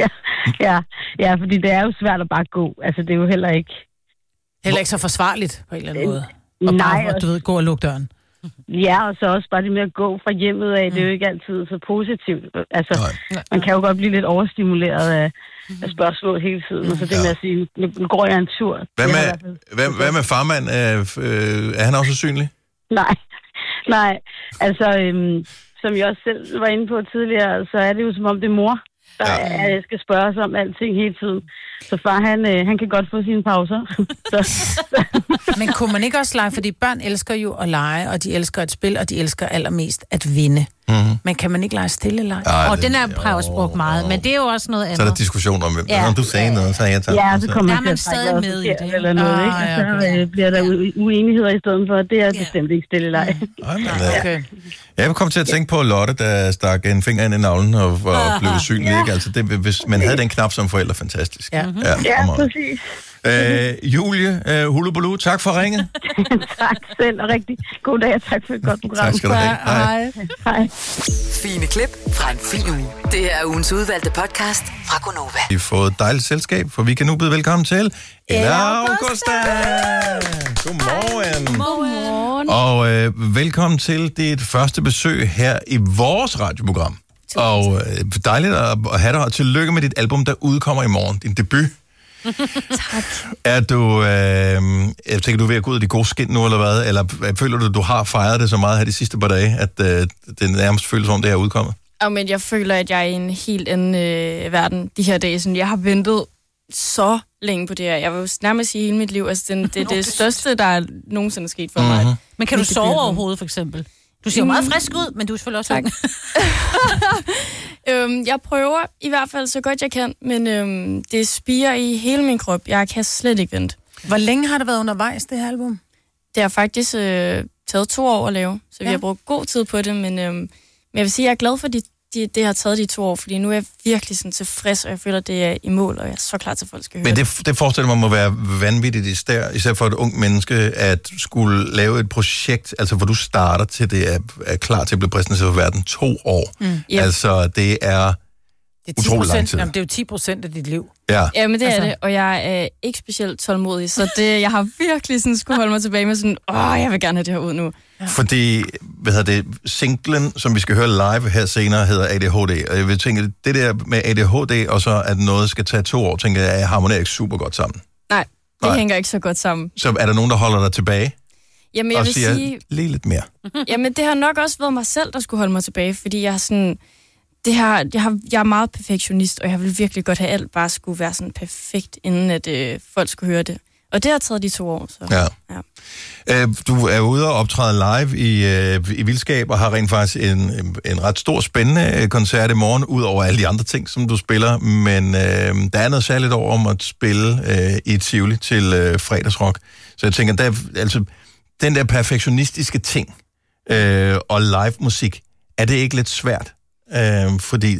Ja, fordi det er jo svært at bare gå. Altså, det er jo heller ikke så forsvarligt på en eller anden måde. Og bare, gå og lukke døren. Ja, og så også bare det med at gå fra hjemmet af, det er jo ikke altid så positivt. Altså, man kan jo godt blive lidt overstimuleret af spørgsmål hele tiden, og så det med at sige, nu går jeg en tur. Hvad med farmand? Er han også usynlig? Nej. Altså, som jeg også selv var inde på tidligere, så er det jo som om det er mor, der skal spørge sig om alting hele tiden. Så far, han kan godt få sine pauser. Men kunne man ikke også lege, fordi børn elsker jo at lege, og de elsker et spil, og de elsker allermest at vinde. Men kan man ikke lege stille leg? Og den er også brugt meget, men det er jo også noget andet. Så er der diskussion om, når du sagde noget, så er jeg taget. Ja, så kommer man stadig med i det. Eller noget, ikke? Så bliver der uenigheder i stedet for, det er bestemt ikke stille leg. Okay. Jeg kom til at tænke på Lotte, der stak en finger ind i navlen og blev usynlig, ikke? Altså, hvis man havde den knap som forælder, fantastisk. Ja, præcis. Julie, Hulubulu, tak for ringet. Tak selv, og rigtig god dag, og tak for et godt program. Tak skal du have. Hej. Fine klip fra en fin uge. Det er ugens udvalgte podcast fra Gonova. Vi har fået et dejligt selskab, for vi kan nu byde velkommen til Ella Augusta. Godmorgen. Og velkommen til dit første besøg her i vores radioprogram. Og dejligt at have dig, og tillykke med dit album, der udkommer i morgen. Din debut. Tak. Er du, jeg tænker, du er ved at gå ud af de gode skin nu, eller hvad? Eller føler du har fejret det så meget her de sidste par dage, at det nærmest føles som, det er udkommet? Men jeg føler, at jeg er i en helt anden verden de her dage. Sådan, jeg har ventet så længe på det her. Jeg vil jo nærmest sige hele mit liv. Altså, det er det største, der er nogensinde sket for mig. Men kan du sove overhovedet, for eksempel? Du ser jo meget frisk ud, men du er selvfølgelig også jeg prøver i hvert fald så godt jeg kan, men det spirer i hele min krop. Jeg kan slet ikke vente. Hvor længe har det været undervejs, det her album? Det har faktisk taget 2 år at lave, så vi har brugt god tid på det, men jeg vil sige, at jeg er glad for, at det har taget de 2 år, fordi nu er jeg virkelig sådan tilfreds, og jeg føler, at det er i mål, og jeg er så klar til, at folk skal høre det. Men det forestiller mig må være vanvittigt især for et ung menneske, at skulle lave et projekt, altså hvor du starter til det er klar til at blive præsenteret for verden 2 år. Altså, det er utrolig lang tid. Jamen, det er jo 10% af dit liv. Ja, men det er det, og jeg er ikke specielt tålmodig, så jeg har virkelig sådan skulle holde mig tilbage med sådan, jeg vil gerne have det her ud nu. Ja. Fordi, singlen, som vi skal høre live her senere, hedder ADHD, og jeg vil tænke, det der med ADHD, og så at noget skal tage 2 år, tænker jeg harmonerer ikke super godt sammen. Nej, det hænger ikke så godt sammen. Så er der nogen, der holder dig tilbage? Jamen, jeg vil sige... lige lidt mere. Jamen, det har nok også været mig selv, der skulle holde mig tilbage, fordi jeg har sådan... jeg er meget perfektionist, og jeg vil virkelig godt have alt bare skulle være sådan perfekt, inden at folk skulle høre det. Og det har taget de 2 år. Så. Ja. Du er ude og optræde live i Vildskab, og har rent faktisk en ret stor, spændende koncert i morgen, ud over alle de andre ting, som du spiller. Men der er noget særligt over om at spille i et Tivoli til fredagsrock. Så jeg tænker, den der perfektionistiske ting og live musik, er det ikke lidt svært? Fordi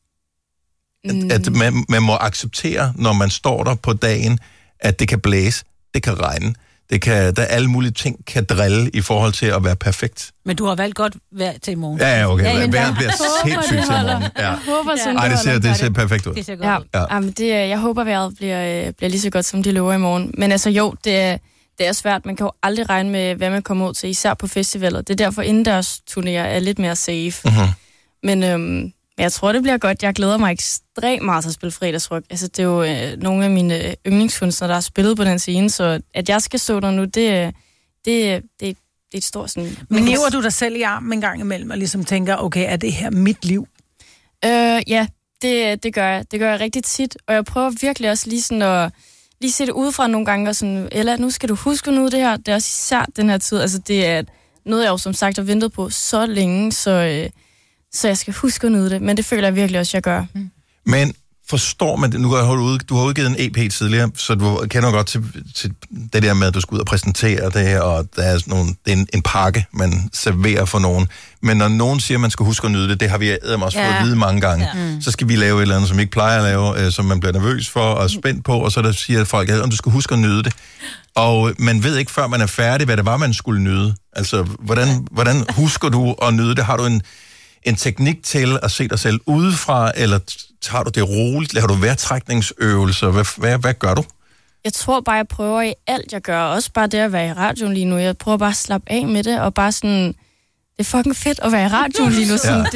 at man må acceptere, når man står der på dagen, at det kan blæse, det kan regne, der alle mulige ting kan drille i forhold til at være perfekt. Men du har valgt godt vejr til i morgen. Ja, okay. Vejret bliver sindssygt til i morgen. Ja. Jeg håber sådan, det ser perfekt ud. Det ser godt ud. Jamen, jeg håber, vejret bliver lige så godt, som de lover i morgen. Men altså jo, det er svært. Man kan jo aldrig regne med, hvad man kommer ud til, især på festivaler. Det er derfor, indendørs turnéer er lidt mere safe. Men jeg tror, det bliver godt. Jeg glæder mig ekstremt meget til at spille fredagsrock. Altså, det er jo nogle af mine yndlingskunstnere, der har spillet på den scene, så at jeg skal stå der nu, det er et stort sådan... Men lever du dig selv i armen en gang imellem, og ligesom tænker, okay, er det her mit liv? Ja, det gør jeg. Det gør jeg rigtig tit, og jeg prøver virkelig også lige sådan at se det udefra nogle gange, og sådan, Ella, nu skal du huske nu det her. Det er også især den her tid. Altså, det er noget, jeg jo som sagt har ventet på så længe, så jeg skal huske at nyde det, men det føler jeg virkelig også, jeg gør. Men forstår man det? Nu du har udgivet en EP tidligere, så du kender godt til det der med, at du skal ud og præsentere det, og der er det er en pakke, man serverer for nogen. Men når nogen siger, at man skal huske at nyde det, det har vi også fået at vide mange gange, så skal vi lave et eller andet, som vi ikke plejer at lave, som man bliver nervøs for og spændt på, og så der siger folk, at du skal huske at nyde det. Og man ved ikke, før man er færdig, hvad det var, man skulle nyde. Altså, hvordan husker du at nyde det? Har du en teknik til at se dig selv udefra, eller tager du det roligt? Laver du vejrtrækningsøvelser? Hvad gør du? Jeg tror bare, jeg prøver i alt, jeg gør. Også bare det at være i radioen lige nu. Jeg prøver bare at slappe af med det, og bare sådan... Det er fucking fedt at være i radioen lige nu. Sådan,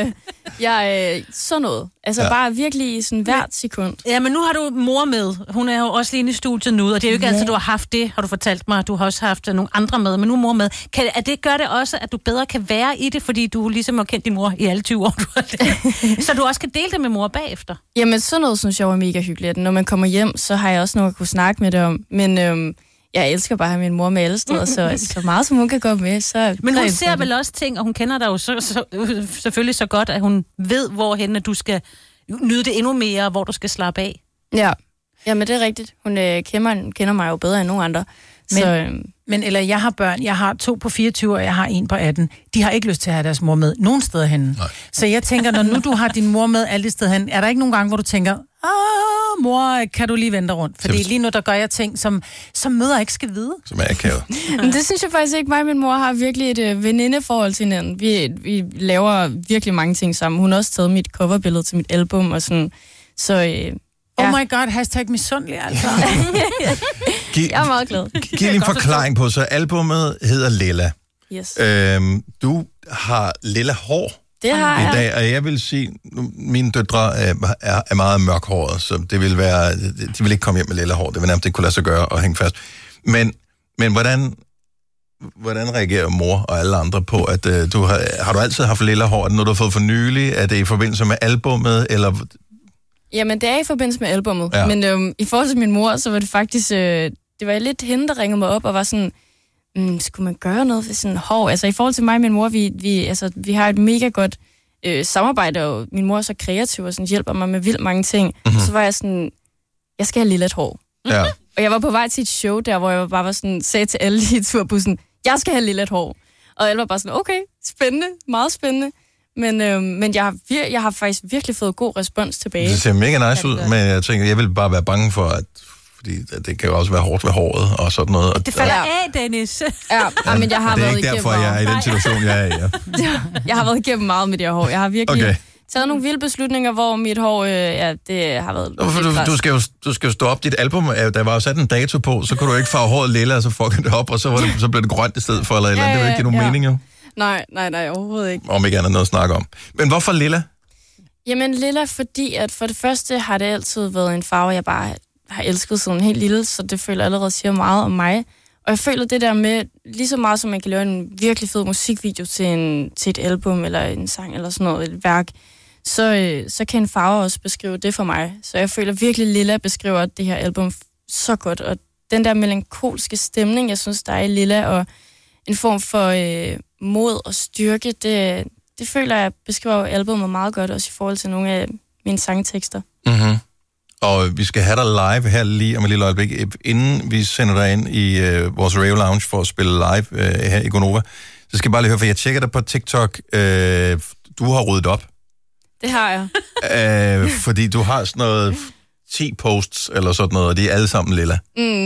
sådan noget. Altså bare virkelig i sådan hvert sekund. Ja, men nu har du mor med. Hun er jo også lige inde i studiet nu, og det er jo ikke altid, du har haft det, har du fortalt mig. Du har også haft nogle andre med, men nu er mor med. Gør det også, at du bedre kan være i det, fordi du ligesom har kendt din mor i alle 20 år, du har det. Så du også kan dele det med mor bagefter? Jamen, sådan noget synes jeg var mega hyggeligt. Når man kommer hjem, så har jeg også noget at kunne snakke med det om. Men jeg elsker bare at have min mor med alle steder, så meget som hun kan gå med. Så men hun ser vel også ting, og hun kender dig jo selvfølgelig så godt, at hun ved, hvorhen du skal nyde det endnu mere, hvor du skal slappe af. Ja, men det er rigtigt. Hun kender mig jo bedre end nogen andre. Men eller jeg har børn, jeg har 2 på 24, og jeg har 1 på 18. De har ikke lyst til at have deres mor med nogen steder henne. Nej. Så jeg tænker, når nu du har din mor med alle steder henne, er der ikke nogen gange, hvor du tænker, mor, kan du lige vente rundt? Fordi lige nu, der gør jeg ting, som mødre ikke skal vide. Som er akavet. Men det synes jeg faktisk ikke. Mig og min mor har virkelig et venindeforhold til hinanden. Vi laver virkelig mange ting sammen. Hun har også taget mit coverbillede til mit album og sådan. Så oh my god, #misundelig, altså. Jeg er meget glad. Giv en forklaring på, så albumet hedder Lilla. Yes. Du har lilla hår. Det har jeg. I dag, og jeg vil sige, mine døtre er meget mørkhårede, så det vil være, de vil ikke komme hjem med lilla hår. Det vil nærmest ikke kunne lade sig gøre at hænge fast. Men hvordan reagerer mor og alle andre på, at du har du altid haft lilla hår? Er det noget, du har fået for nylig? Er det i forbindelse med albummet, eller... Jamen, det er i forbindelse med albummet. Ja. Men i forhold til min mor, så var det faktisk... det var lidt hende, der ringede mig op og var sådan... skulle man gøre noget for sådan hår? Altså, i forhold til mig og min mor, vi har et mega godt samarbejde, og min mor er så kreativ og sådan, hjælper mig med vildt mange ting. Mm-hmm. Så var jeg sådan... Jeg skal have lilla hår. Ja. Og jeg var på vej til et show der, hvor jeg bare var sådan, sagde til alle i turbussen, jeg skal have lilla hår. Og alle var bare sådan, okay, spændende, meget spændende. Men jeg har faktisk virkelig fået god respons tilbage. Det ser mega nice ud, men jeg tænker, jeg vil bare være bange for, fordi det kan jo også være hårdt ved håret og sådan noget. Og det falder af, Dennis. Men jeg har været igennem... Det er ikke derfor, jeg er i den situation, jeg er i. Ja. Jeg har været igennem meget med det her hår. Jeg har virkelig taget nogle vilde beslutninger, hvor mit hår, det har været... Du skal jo stå op dit album. Der var jo sat en dato på, så kunne du ikke farve håret lilla, og så fucking det op, og så blev det grønt i stedet for, eller andet. Det vil ikke give nogen mening, jo. Nej, overhovedet ikke. Om ikke andet noget at snakke om. Men hvorfor lilla? Jamen lilla, fordi at for det første har det altid været en farve, jeg bare har elsket sådan helt lille, så det føler allerede siger meget om mig. Og jeg føler det der med, lige så meget som man kan lave en virkelig fed musikvideo til et album, eller en sang, eller sådan noget, et værk, så kan en farve også beskrive det for mig. Så jeg føler virkelig, Lilla beskriver det her album så godt, og den der melankolske stemning, jeg synes, der er i Lilla, og en form for mod og styrke, det føler jeg beskriver albumet meget godt, også i forhold til nogle af mine sangtekster. Mm-hmm. Og vi skal have dig live her lige om et lille øjeblik, inden vi sender dig ind i vores Rave Lounge for at spille live her i Gonova. Så skal jeg bare lige høre, for jeg tjekker dig på TikTok. Du har ryddet op. Det har jeg. Fordi du har sådan noget 10 posts eller sådan noget, og de er alle sammen lilla.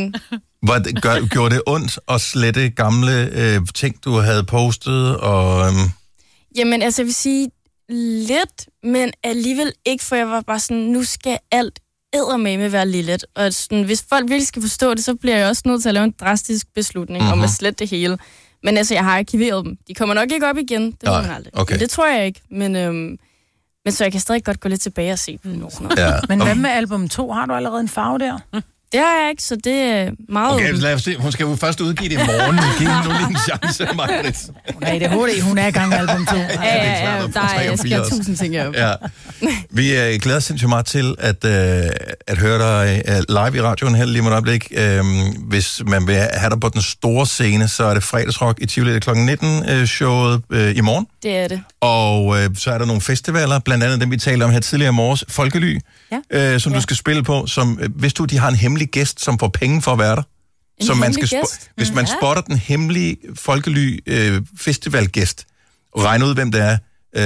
Gjorde det ondt at slette gamle ting, du havde postet? Og, Jamen, altså jeg vil sige lidt, men alligevel ikke, for jeg var bare sådan, nu skal alt eddermame være lillet. Og sådan, hvis folk virkelig skal forstå det, så bliver jeg også nødt til at lave en drastisk beslutning om at slette det hele. Men altså, jeg har arkiveret dem. De kommer nok ikke op igen, det ved man aldrig. Okay. Men det tror jeg ikke, men så jeg kan stadig godt gå lidt tilbage og se på det. Ja. Men hvad med album 2? Har du allerede en farve der? Det har jeg ikke, så det er meget... Okay, lad os se. Hun skal jo først udgive det i morgen. Giv hende nu lige en chance, Maja. Nej, det er hurtigt. Hun er i gang med album 2. Ja, der sker 1000 ting op. Ja. Vi glæder sindssygt meget til at høre dig live i radioen her lige med et øjeblik. Hvis man vil have dig på den store scene, så er det fredagsrock i Tivoli kl. 19 showet i morgen. Det er det. Og så er der nogle festivaler, blandt andet dem, vi talte om her tidligere i morges, Folkely, som du skal spille på, som hvis de har en hemmelig gæst, som får penge for at være der. Som man skal hvis man spotter den hemmelige Folkely festivalgæst, og regner ud, hvem det er,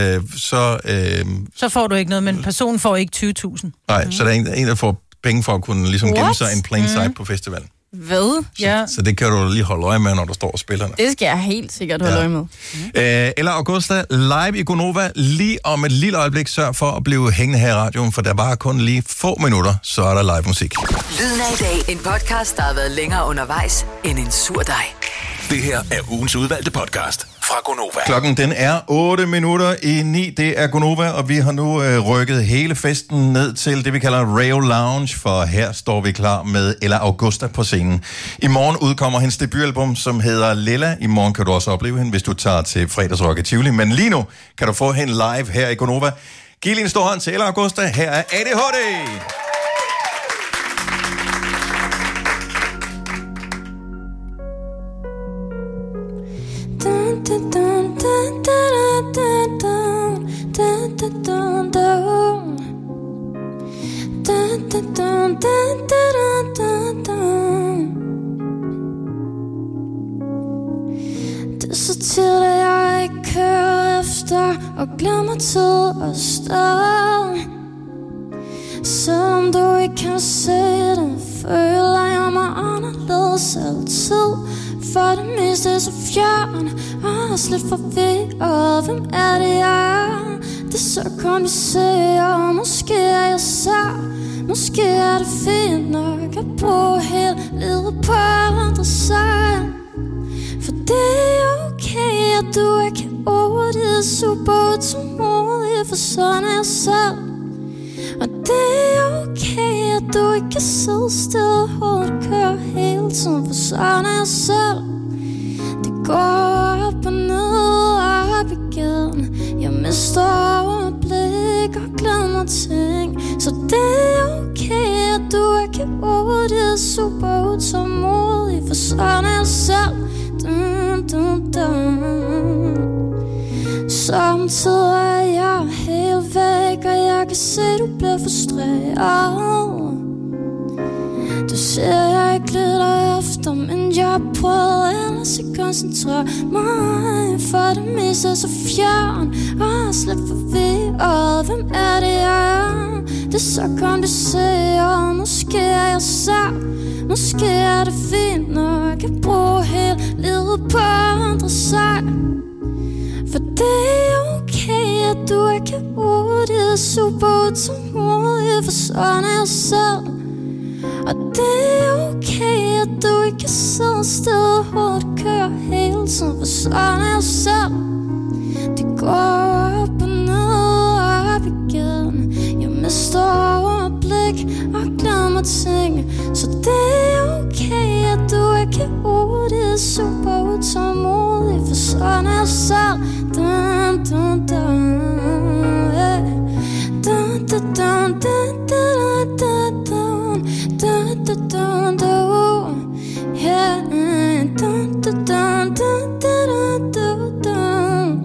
så får du ikke noget, men personen får ikke 20.000. Nej, så der er en, der får penge for at kunne ligesom gemme sig en plain sight på festivalen. Hvad? Så det kan du lige holde øje med, når du står og spiller. Det skal jeg helt sikkert holde øje med. Eller Augusta, live i Gonova, lige om et lille øjeblik. Sørg for at blive hængende her i radioen, for der var kun lige få minutter, så er der live musik. Lyden af i dag, en podcast, der har været længere undervejs end en sur dej. Det her er ugens udvalgte podcast fra Gonova. Klokken den er 8:08. Det er Gonova, og vi har nu rykket hele festen ned til det, vi kalder Rave Lounge, for her står vi klar med Ella Augusta på scenen. I morgen udkommer hendes debutalbum, som hedder Lilla. I morgen kan du også opleve hende, hvis du tager til fredagsrock i Tivoli. Men lige nu kan du få hende live her i Gonova. Giv lige en stor hånd til Ella Augusta. Her er ADHD. Det er så tit, at jeg ikke kører efter og glemmer tid og sted. Selvom du ikke kan se det, føler jeg mig anderledes altid. For det meste er så fjern og også lidt forvirret. Hvem er det, jeg er? Det er så kompliceret. Måske er jeg sær. Måske er det fint nok at bruge hele livet på at ændre sig. For det er okay, at du er kaotisk. super utålmodig, for sådan er jeg selv. Og det er okay, at du ikke kan sidde stille, hårdt kører hele tiden, for sådan er jeg selv. Det går op og ned og op igen. Jeg mister overblik og glemmer ting. Så det er okay, at du ikke kan hurtigt, super utålmodig, for sådan er jeg selv. Dun, dun, dun. Samtidig er jeg helt væk, og jeg kan se, du bliver frustreret. Du ser, jeg ikke lytter efter, men jeg prøver ellers at koncentrere mig. For det meste er så fjern, og slet forvirret. Hvem er det, jeg er? Det er så kompliceret. Måske er jeg sær, måske er det fint nok. Jeg bruger hele livet på andre sig. For det er okay, at du ikke kan hurtigt, super utålmodig, for sådan er jeg selv. Og det er okay, at du ikke kan sidde stille, hårdt kører hele tiden, for sådan er jeg selv. Det går op og ned og op igen. Jeg mister overblik og glemmer ting. Så det er okay, at du ikke kan hurtigt, super utålmodig, for sådan er jeg selv. Dun, dun, dun, yeah. Dun, dun, dun, dun, dun, dun, dun. Dun, dun, dun, dun, yeah. Dun, dun, dun, dun, dun, dun, dun.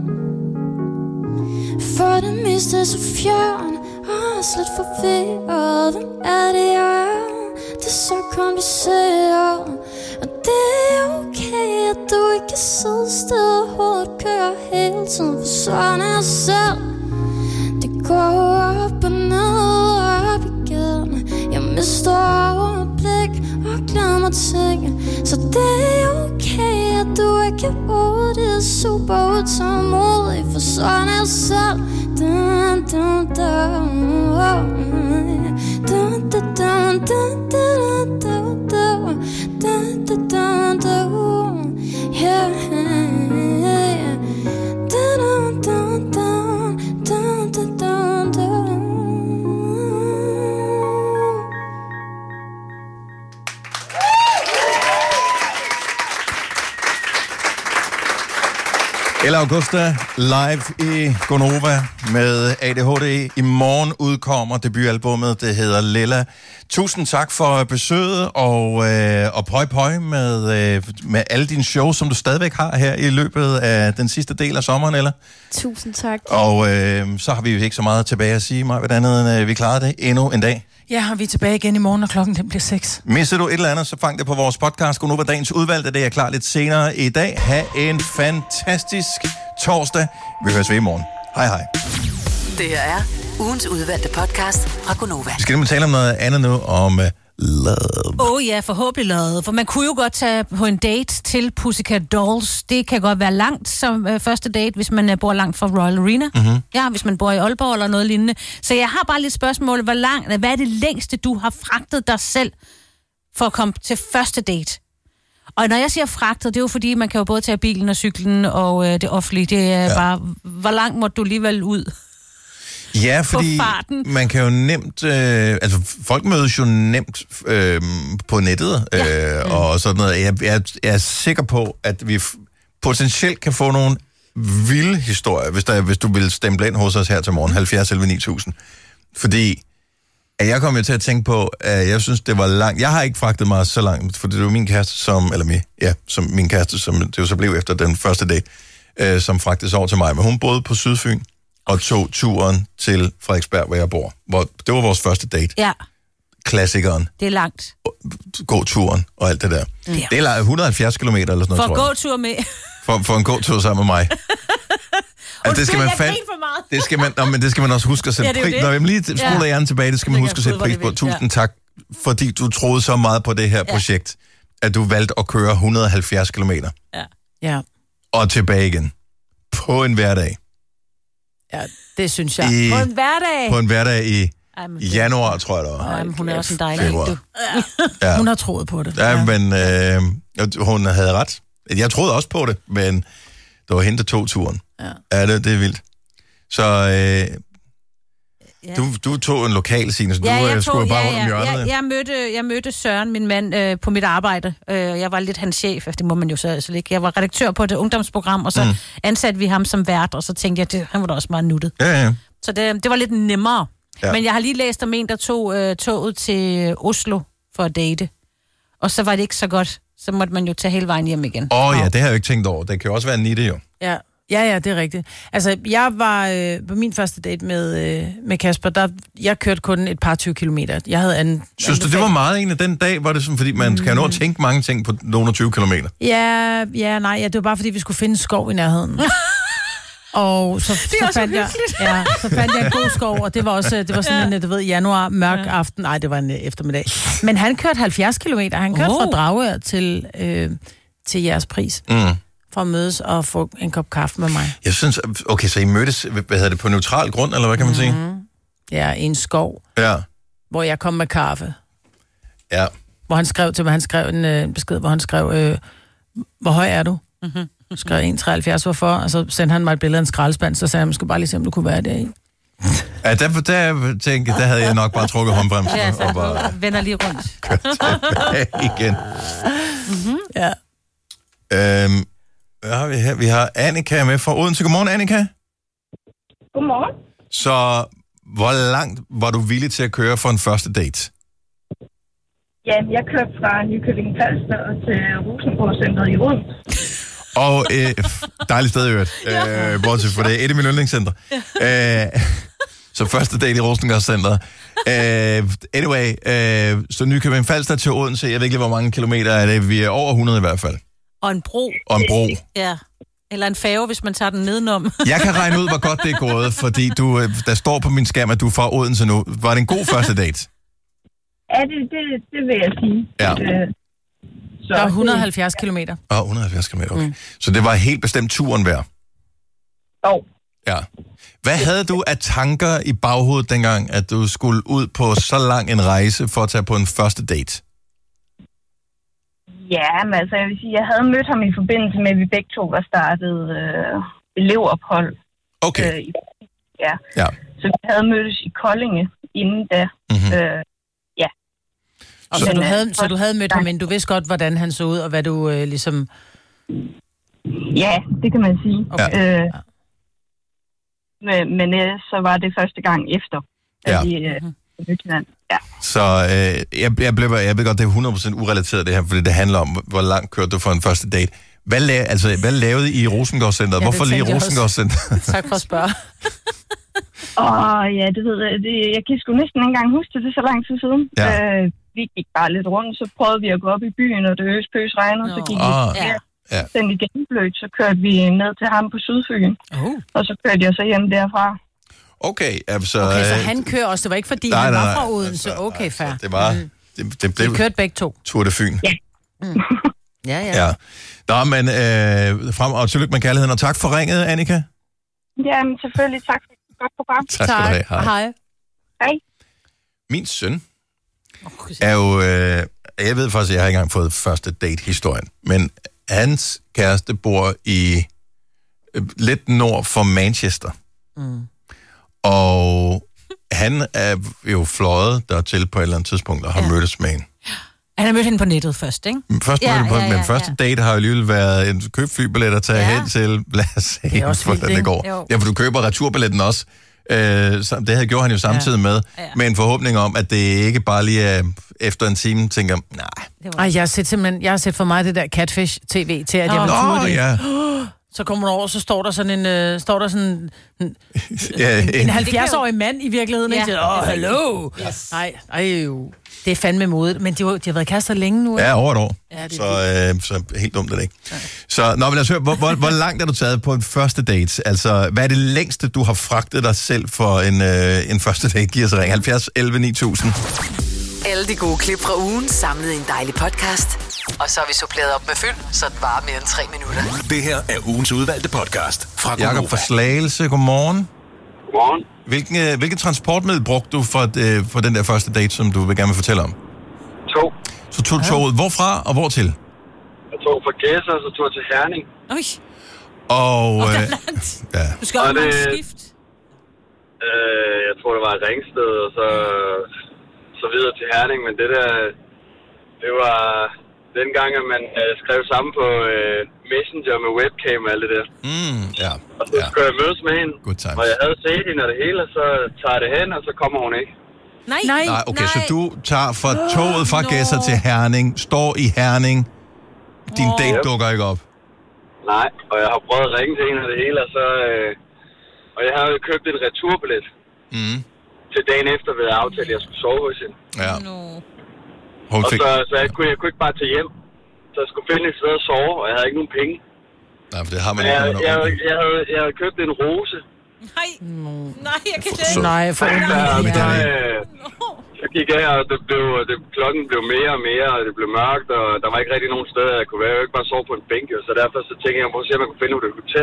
For det meste er så fjern, og slet forvirret. Hvem er det, jeg er? Det er så kompliceret. Og det er okay, at du ikke kan sidde stille, hårdt kører hele tiden, for sådan er jeg selv. Det går op og ned og op igen. Jeg mister overblik og glemmer ting. Så det er okay, at du ikke kan hurtigt, super utålmodig, for sådan er jeg selv. Dun, dun, dun, dun, dun, dun, dun, dun, dun, dun, dun, dun, dun, yeah. Dun, dun, dun, dun, dun, dun, dun. Ella Augusta live i Gonova med ADHD. I morgen udkommer debutalbummet, det hedder Lilla. Tusind tak for besøget, og pøj med alle dine shows, som du stadigvæk har her i løbet af den sidste del af sommeren, Ella. Tusind tak. Og så har vi jo ikke så meget tilbage at sige, Maja, hvordan andet vi klarede det endnu en dag. Ja, og vi er tilbage igen i morgen, når klokken den bliver 6. Misser du et eller andet, så fang det på vores podcast. Gonova dagens udvalgte, det er klar lidt senere i dag. Ha' en fantastisk torsdag. Vi høres ved i morgen. Hej hej. Det her er ugens udvalgte podcast fra Gonova. Vi skal nemlig tale om noget andet nu, om love. Ja, forhåbentlig love. For man kunne jo godt tage på en date til Pussycat Dolls. Det kan godt være langt som første date, hvis man bor langt fra Royal Arena. Mm-hmm. Ja, hvis man bor i Aalborg eller noget lignende. Så jeg har bare lidt spørgsmål. Hvad er det længste, du har fragtet dig selv for at komme til første date? Og når jeg siger fragtet, det er jo fordi, man kan jo både tage bilen og cyklen og det offentlige. Det er bare, hvor langt må du alligevel ud? Ja, fordi man kan jo nemt... folk mødes jo nemt på nettet og sådan noget. Jeg er sikker på, at vi potentielt kan få nogle vilde historier, hvis du vil stemple ind hos os her til morgen, 70 11 9000. Fordi at jeg kom jo til at tænke på, at jeg synes, det var langt. Jeg har ikke fragtet mig så langt, for det var min kæreste, som min kæreste, som det jo så blev efter den første dag, som fragtes over til mig. Men hun boede på Sydfyn og tog turen til Frederiksberg, hvor jeg bor. Det var vores første date. Ja. Klassikeren. Det er langt. Gå turen og alt det der. Ja. Det er 170 kilometer eller sådan noget, tror jeg. For en gåtur med. For en gåtur sammen med mig. Altså, det skal man også huske at sætte pris på. Når jeg lige spoler hjernen tilbage, det skal man huske at sætte pris på. Tusind tak, fordi du troede så meget på det her projekt, at du valgte at køre 170 kilometer. Ja. Og tilbage igen. På en hverdag. Ja, det synes jeg. På en hverdag? På en hverdag i januar, tror jeg, det var. Hun er også en dejlig du. Ja. Hun har troet på det. Ja, men hun havde ret. Jeg troede også på det, men Det var hende, der tog turen. Ja, det er vildt. Så du tog en lokal, Signe, så du skulle bare rundt om hjørnet. Jeg mødte Søren, min mand, på mit arbejde. Jeg var lidt hans chef, det må man jo så ikke. Jeg var redaktør på et ungdomsprogram, og så ansatte vi ham som vært, og så tænkte jeg, han var da også meget nuttet. Ja. Så det var lidt nemmere. Ja. Men jeg har lige læst om en, der tog toget til Oslo for at date. Og så var det ikke så godt. Så måtte man jo tage hele vejen hjem igen. Det har jeg jo ikke tænkt over. Det kan jo også være nitte, jo. Ja, det er rigtigt. Altså, jeg var på min første date med Kasper, jeg kørte kun et par 20 kilometer. Jeg havde Synes du, det var meget egentlig den dag? Var det sådan, fordi man kan nå at tænke mange ting på nogle 20 kilometer? Ja, det var bare, fordi vi skulle finde en skov i nærheden. Og så fandt jeg en god skov, og det var sådan en, du ved, januar, mørk aften. Nej, det var en eftermiddag. Men han kørte 70 kilometer. Han kørte fra Dragør til jeres pris. For at mødes og få en kop kaffe med mig. Jeg synes, okay, så I mødtes, på neutral grund, eller hvad kan man sige? Ja, i en skov. Ja. Hvor jeg kom med kaffe. Ja. Hvor han skrev til mig, en besked, hvor han skrev, hvor høj er du? Skrev 1,73, hvorfor? Og så sendte han mig et billede af en skraldespand, så sagde han, skulle bare lige se, om du kunne være deri. Ja, der tænkte der havde jeg nok bare trukket håndbremsen. Ja, så og bare vender lige rundt. Kørt tilbage igen. Ja. Hvad har vi her? Vi har Annika med fra Odense. Godmorgen, Annika. Godmorgen. Så hvor langt var du villig til at køre for en første date? Ja, jeg kørte fra Nykøbing Falster til Rosenborg-centret i Odense. Og dejligt sted i øvrigt. Bortset for det. Et af mine yndlingscenter. Så første date i Rosengårdscentret. Anyway, så Nykøbing Falster til Odense. Jeg ved ikke, hvor mange kilometer er det. Vi er over 100 i hvert fald. Og en bro. Ja. Eller en færge, hvis man tager den nedenom. Jeg kan regne ud, hvor godt det er gået, fordi der står på min skærm, at du er fra Odense nu. Var det en god første date? Ja, det vil jeg sige. Ja. Så der er 170 kilometer. 170 kilometer, okay. Så det var helt bestemt turen værd? Jo. Ja. Hvad havde du af tanker i baghovedet dengang, at du skulle ud på så lang en rejse for at tage på en første date? Ja, men altså jeg vil sige, jeg havde mødt ham i forbindelse med, at vi begge to var startet elevophold. Okay. Ja. Så vi havde mødtes i Koldinge inden da. Ja. Og så du havde mødt ham, men du vidste godt, hvordan han så ud, og hvad du ligesom... Ja, det kan man sige. Okay. Men så var det første gang efter, at vi mødte hinanden. Ja. Så jeg ved godt, det er 100% urelateret det her, fordi det handler om, hvor langt kørte du for en første date. Hvad lavede I Rosengårdscentret? Hvorfor lige Rosengårdscentret? Tak for at spørge. Ja, det ved jeg. Jeg kan sgu næsten ikke engang huske det så lang tid siden. Ja. Vi gik bare lidt rundt, så prøvede vi at gå op i byen, og det pøs regnede, så gik vi den igen blødt, så kørte vi ned til ham på Sydfyn. Og så kørte jeg så hjem derfra. Okay, altså... Okay, så han kører også. Det var ikke, fordi han var fra Odense. Okay, fair. Det var... Det blev... Vi kørte begge to. Tour de Fyn. Ja. Ja. Nå, men frem og tillykke med kærligheden, og tak for ringet, Annika. Jamen, selvfølgelig. Tak for et godt program. Tak skal du have. Hej. Min søn er jo... jeg ved faktisk, at jeg har ikke engang fået første date-historien, men hans kæreste bor i lidt nord for Manchester. Og han er jo fløjet dertil på et eller andet tidspunkt og har mødtes med hende. Han har mødt hende på nettet først, ikke? Men første date har jo alligevel været en køb flybillet og tage hen til, lad os se, hvordan det går. Ja, for du køber returbilletten også. Det havde gjort han jo samtidig med, med en forhåbning om, at det ikke bare lige er efter en time, tænker, nej. Jeg har set for mig det der Catfish-tv til, at jeg vil turde det. Så kommer man over, så står der sådan en 70-årig mand i virkeligheden, ikke? Hallo! Yes. Nej, det er fandme modigt, men de har været kærester længe nu, ikke? Ja, over et år. Ja, så helt dumt er det ikke. Så, lad os høre, hvor langt er du taget på en første date? Altså, hvad er det længste, du har fragtet dig selv for en første date? Giv os ring 70 11 9000. Alle de gode klip fra ugen samlet i en dejlig podcast. Og så har vi suppleret op med fyld, så det varer mere end 3 minutter. Det her er ugens udvalgte podcast fra Gonova. Jakob fra Slagelse, godmorgen. Godmorgen. Hvilket transportmiddel brugte du for den der første date, som du vil gerne vil fortælle om? Tog. Så tog toget. Hvorfra og hvor til? Jeg tog fra Gæsser, så tog jeg til Herning. Og... ja. Du skal også have skift. Jeg tror, det var i Ringsted, og så videre til Herning, men det der... Det var dengang, at man skrev sammen på Messenger med webcam og alt det der. Ja. Og så skulle jeg mødes med hende, og jeg havde set hende og det hele, og så tager jeg det hen, og så kommer hun ikke. Nej, okay, så du tager fra toget fra Gedser til Herning, står i Herning, din date dukker ikke op? Nej, og jeg har prøvet at ringe til hende og det hele, og så... og jeg havde købt et returbillet til dagen efter ved aftale, at jeg skulle sove hos hende. Ja. Og så jeg kunne ikke bare tage hjem. Så jeg skulle finde et sted at sove, og jeg havde ikke nogen penge. Nej, for det har man ikke. Jeg havde købt en rose. Nej, jeg kan det. Nej, for så gik jeg, og klokken blev mere og mere, og det blev mørkt, og der var ikke rigtig nogen steder, jeg kunne være. Jeg kunne ikke bare sove på en bænk, så derfor så tænkte jeg på at se, om jeg kunne finde et hotel.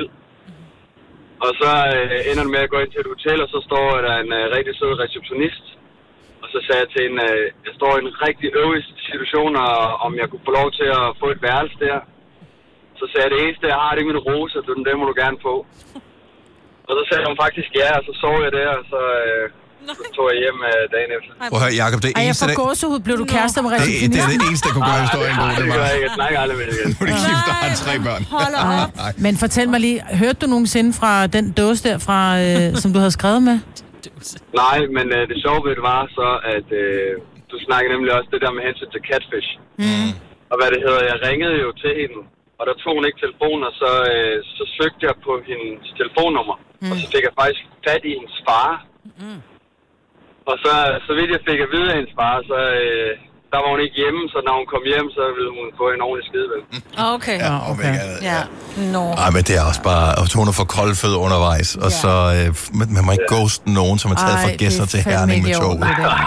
Og så ender det med at gå ind til et hotel, og så står der en rigtig sød receptionist. Og så sagde jeg til hende, jeg står i en rigtig øvrig situation, og om jeg kunne få lov til at få et værelse der. Så sagde jeg, det eneste, jeg har, det er min rose, så den må du gerne få. Og så sagde hun faktisk ja, og så sov jeg der, og så tog jeg hjem dagen efter. Prøv at høre, Jacob, det eneste... jeg får gåsehud, blev du kærester med receptionisten? Det er det eneste, der kunne gøre historien god. Det var jeg snakker aldrig med det igen. Nu er det gift, der har 3 børn. Hold op. Men fortæl mig lige, hørte du nogensinde fra den dåse der, som du havde skrevet med? Nej, men det sjove ved det var så, at du snakkede nemlig også det der med hensyn til catfish. Og hvad det hedder, jeg ringede jo til hende, og der tog hun ikke telefonen, og så søgte jeg på hendes telefonnummer, og så fik jeg faktisk fat i hendes far. Og så vidt jeg fik at vide af hendes far, så der var hun ikke hjemme, så når hun kom hjem, så ville hun få en ordentlig skidevel. Okay. Ja, okay. Ja. Ej, men det er også bare, at hun er for koldfød undervejs, og så man må ikke ghoste nogen, som er taget fra Gedser til Herning med tog.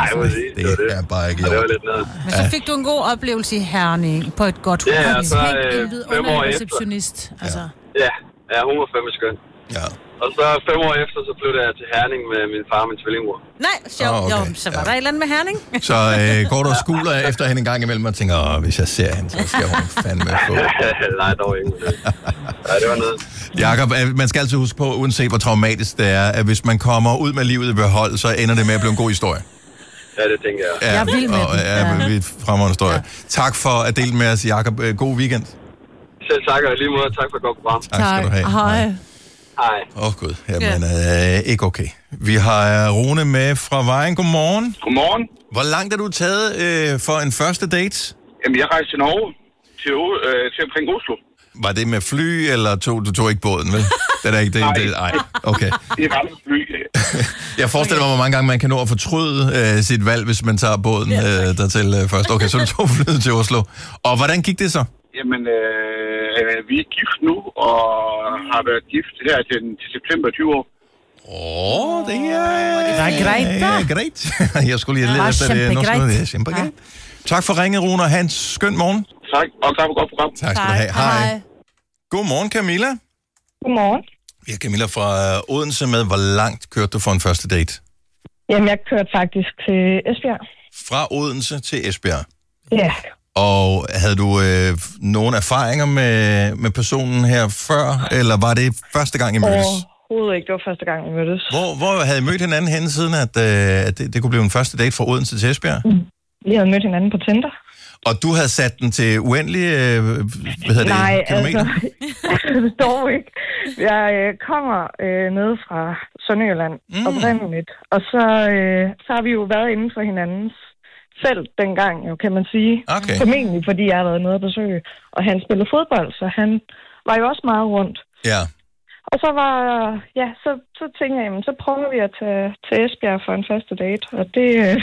Det er bare ikke det var lidt noget. Men så fik du en god oplevelse i Herning på et godt hus. Ja, så 5 år efter. Receptionist, altså. Ja, hun var fandme skøn. Ja. Og så 5 år efter, så flyttede jeg til Herning med min far og min tvillingmor. Nej, sjovt. Jo, så var der et eller andet med Herning. Så går du og skuler efter hende en gang imellem og tænker, hvis jeg ser hende, så skal hun fandme få. Nej, dog ikke. Nej, det var noget. Jakob, man skal altid huske på, uanset hvor traumatisk det er, at hvis man kommer ud med livet i behold, så ender det med at blive en god historie. Ja, det tænker jeg. Jeg er vild med den. Ja, vi fremragende historie. Ja. Tak for at dele med os, Jakob. God weekend. Selv tak, og lige måde. Tak for et godt program. Tak skal du have. Hej. Hej. Gud. Jamen, ikke okay. Vi har Rune med fra Vejen. Godmorgen. Godmorgen. Hvor langt er du taget for en første date? Jamen, jeg rejste til Norge, til omkring Oslo. Var det med fly, eller du tog ikke båden, vel? Det er ikke det. Nej. Okay. Det var med fly. Jeg forestiller mig, hvor mange gange man kan nå at fortryde sit valg, hvis man tager båden dertil først. Okay, så du tog flyet til Oslo. Og hvordan gik det så? Jamen, vi er gift nu, og har været gift her til september 20 år. Det er greit. Jeg skulle lige lede efter det. Det er tak for ringet, Rune, og have en skøn morgen. Tak, og tak for godt program. Tak skal du have. Hej. Godmorgen, Camilla. Godmorgen. Ja, Camilla fra Odense med. Hvor langt kørte du for en første date? Jamen, jeg kørte faktisk til Esbjerg. Fra Odense til Esbjerg? Ja. Og havde du nogle erfaringer med personen her før, eller var det første gang, I mødtes? Overhovedet ikke, det var første gang, vi mødtes. Hvor havde I mødt hinanden henne siden, at det kunne blive en første date fra Odense til Esbjerg? Vi havde mødt hinanden på Tinder. Og du havde sat den til uendelige kilometer? Nej, altså, det står ikke. Jeg kommer nede fra Sønderjylland oprindeligt, og så har vi jo været inden for hinandens selv dengang, jo, kan man sige. Okay. Formentlig, fordi jeg har været nede at besøge, og han spillede fodbold, så han var jo også meget rundt. Ja. Og så så tænkte jeg, jamen, så prøver vi at tage til Esbjerg for en første date, og det,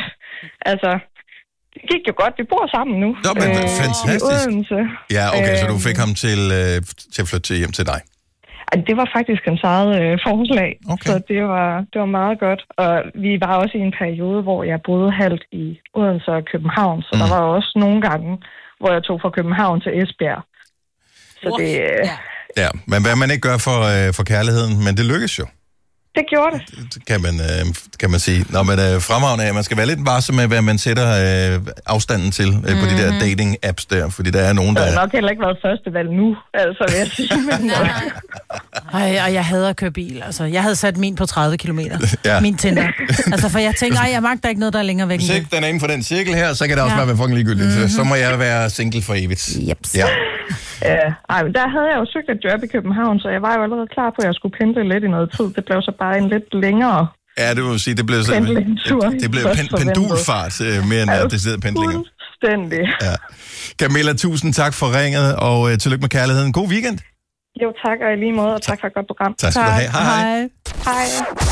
det gik jo godt. Vi bor sammen nu. Nå, men fantastisk. I Odense. Ja, okay, så du fik ham til at flytte hjem til dig? Det var faktisk hans eget forslag, okay. Så det var meget godt. Og vi var også i en periode, hvor jeg boede halvt i Odense og København, så der var også nogle gange, hvor jeg tog fra København til Esbjerg. Så det... Ja, men hvad man ikke gør for kærligheden, men det lykkes jo. Det gjorde det. Kan man sige. Nå, men fremragende af, man skal være lidt varsom med, hvad man sætter afstanden til på de der dating-apps der, fordi der er nogen, der... Det har nok heller ikke været første valg nu, altså vil jeg sige. Ej, og jeg hader at køre bil. Altså, jeg havde sat min på 30 kilometer. Min Tinder. Altså, for jeg tænker, jeg magter ikke noget, der er længere væk. Hvis ikke den er inden for den cirkel her, så kan det også være fucking ligegyldigt. Så må jeg være single for evigt. Jeps. Ja. Ej, men der havde jeg jo søgt et job i København, så jeg var jo allerede klar på, at jeg skulle pendle lidt i noget tid. Det blev så bare en lidt længere... Ja, det må sige, det blev pendulfart mere end decideret pendlinger. Fuldstændig. Ja. Camilla, tusind tak for ringet, og tillykke med kærligheden. God weekend. Jo, tak, og i lige måde, og tak for et godt program. Tak skal du have. Hej. Hej.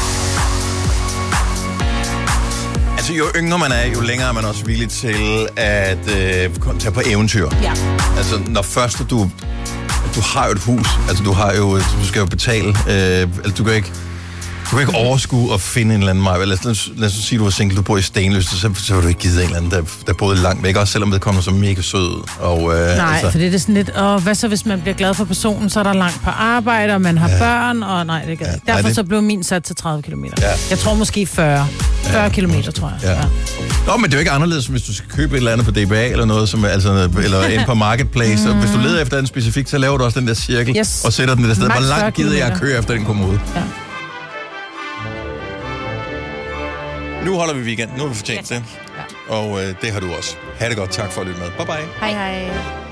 Altså, jo yngre man er, jo længere er man også villig til at tage på eventyr. Ja. Altså, når først du har jo et hus, altså du skal jo betale, altså du kan ikke overskue at finde en eller anden vej. Lad os sige, du er single, du bor i Stenløse, så vil du ikke give en eller anden, der boede langt væk, også selvom det kommer så mega sød. Og, nej, for det er sådan lidt, hvad så hvis man bliver glad for personen, så er der langt på arbejde, og man har børn, og nej, det gør ikke. Derfor så blev min sat til 30 kilometer. Ja. Jeg tror måske 40 kilometer, tror jeg. Ja. Nå, men det er jo ikke anderledes, hvis du skal købe et eller andet på DBA, eller noget, som, eller ind på Marketplace, og hvis du leder efter den specifikt, så laver du også den der cirkel, og sætter den der sted. Hvor langt gider jeg at køre efter den kommode? Ja. Nu holder vi weekend. Nu har vi fortjent det. Og det har du også. Ha' det godt. Tak for at lytte med. Bye bye. Hej hej.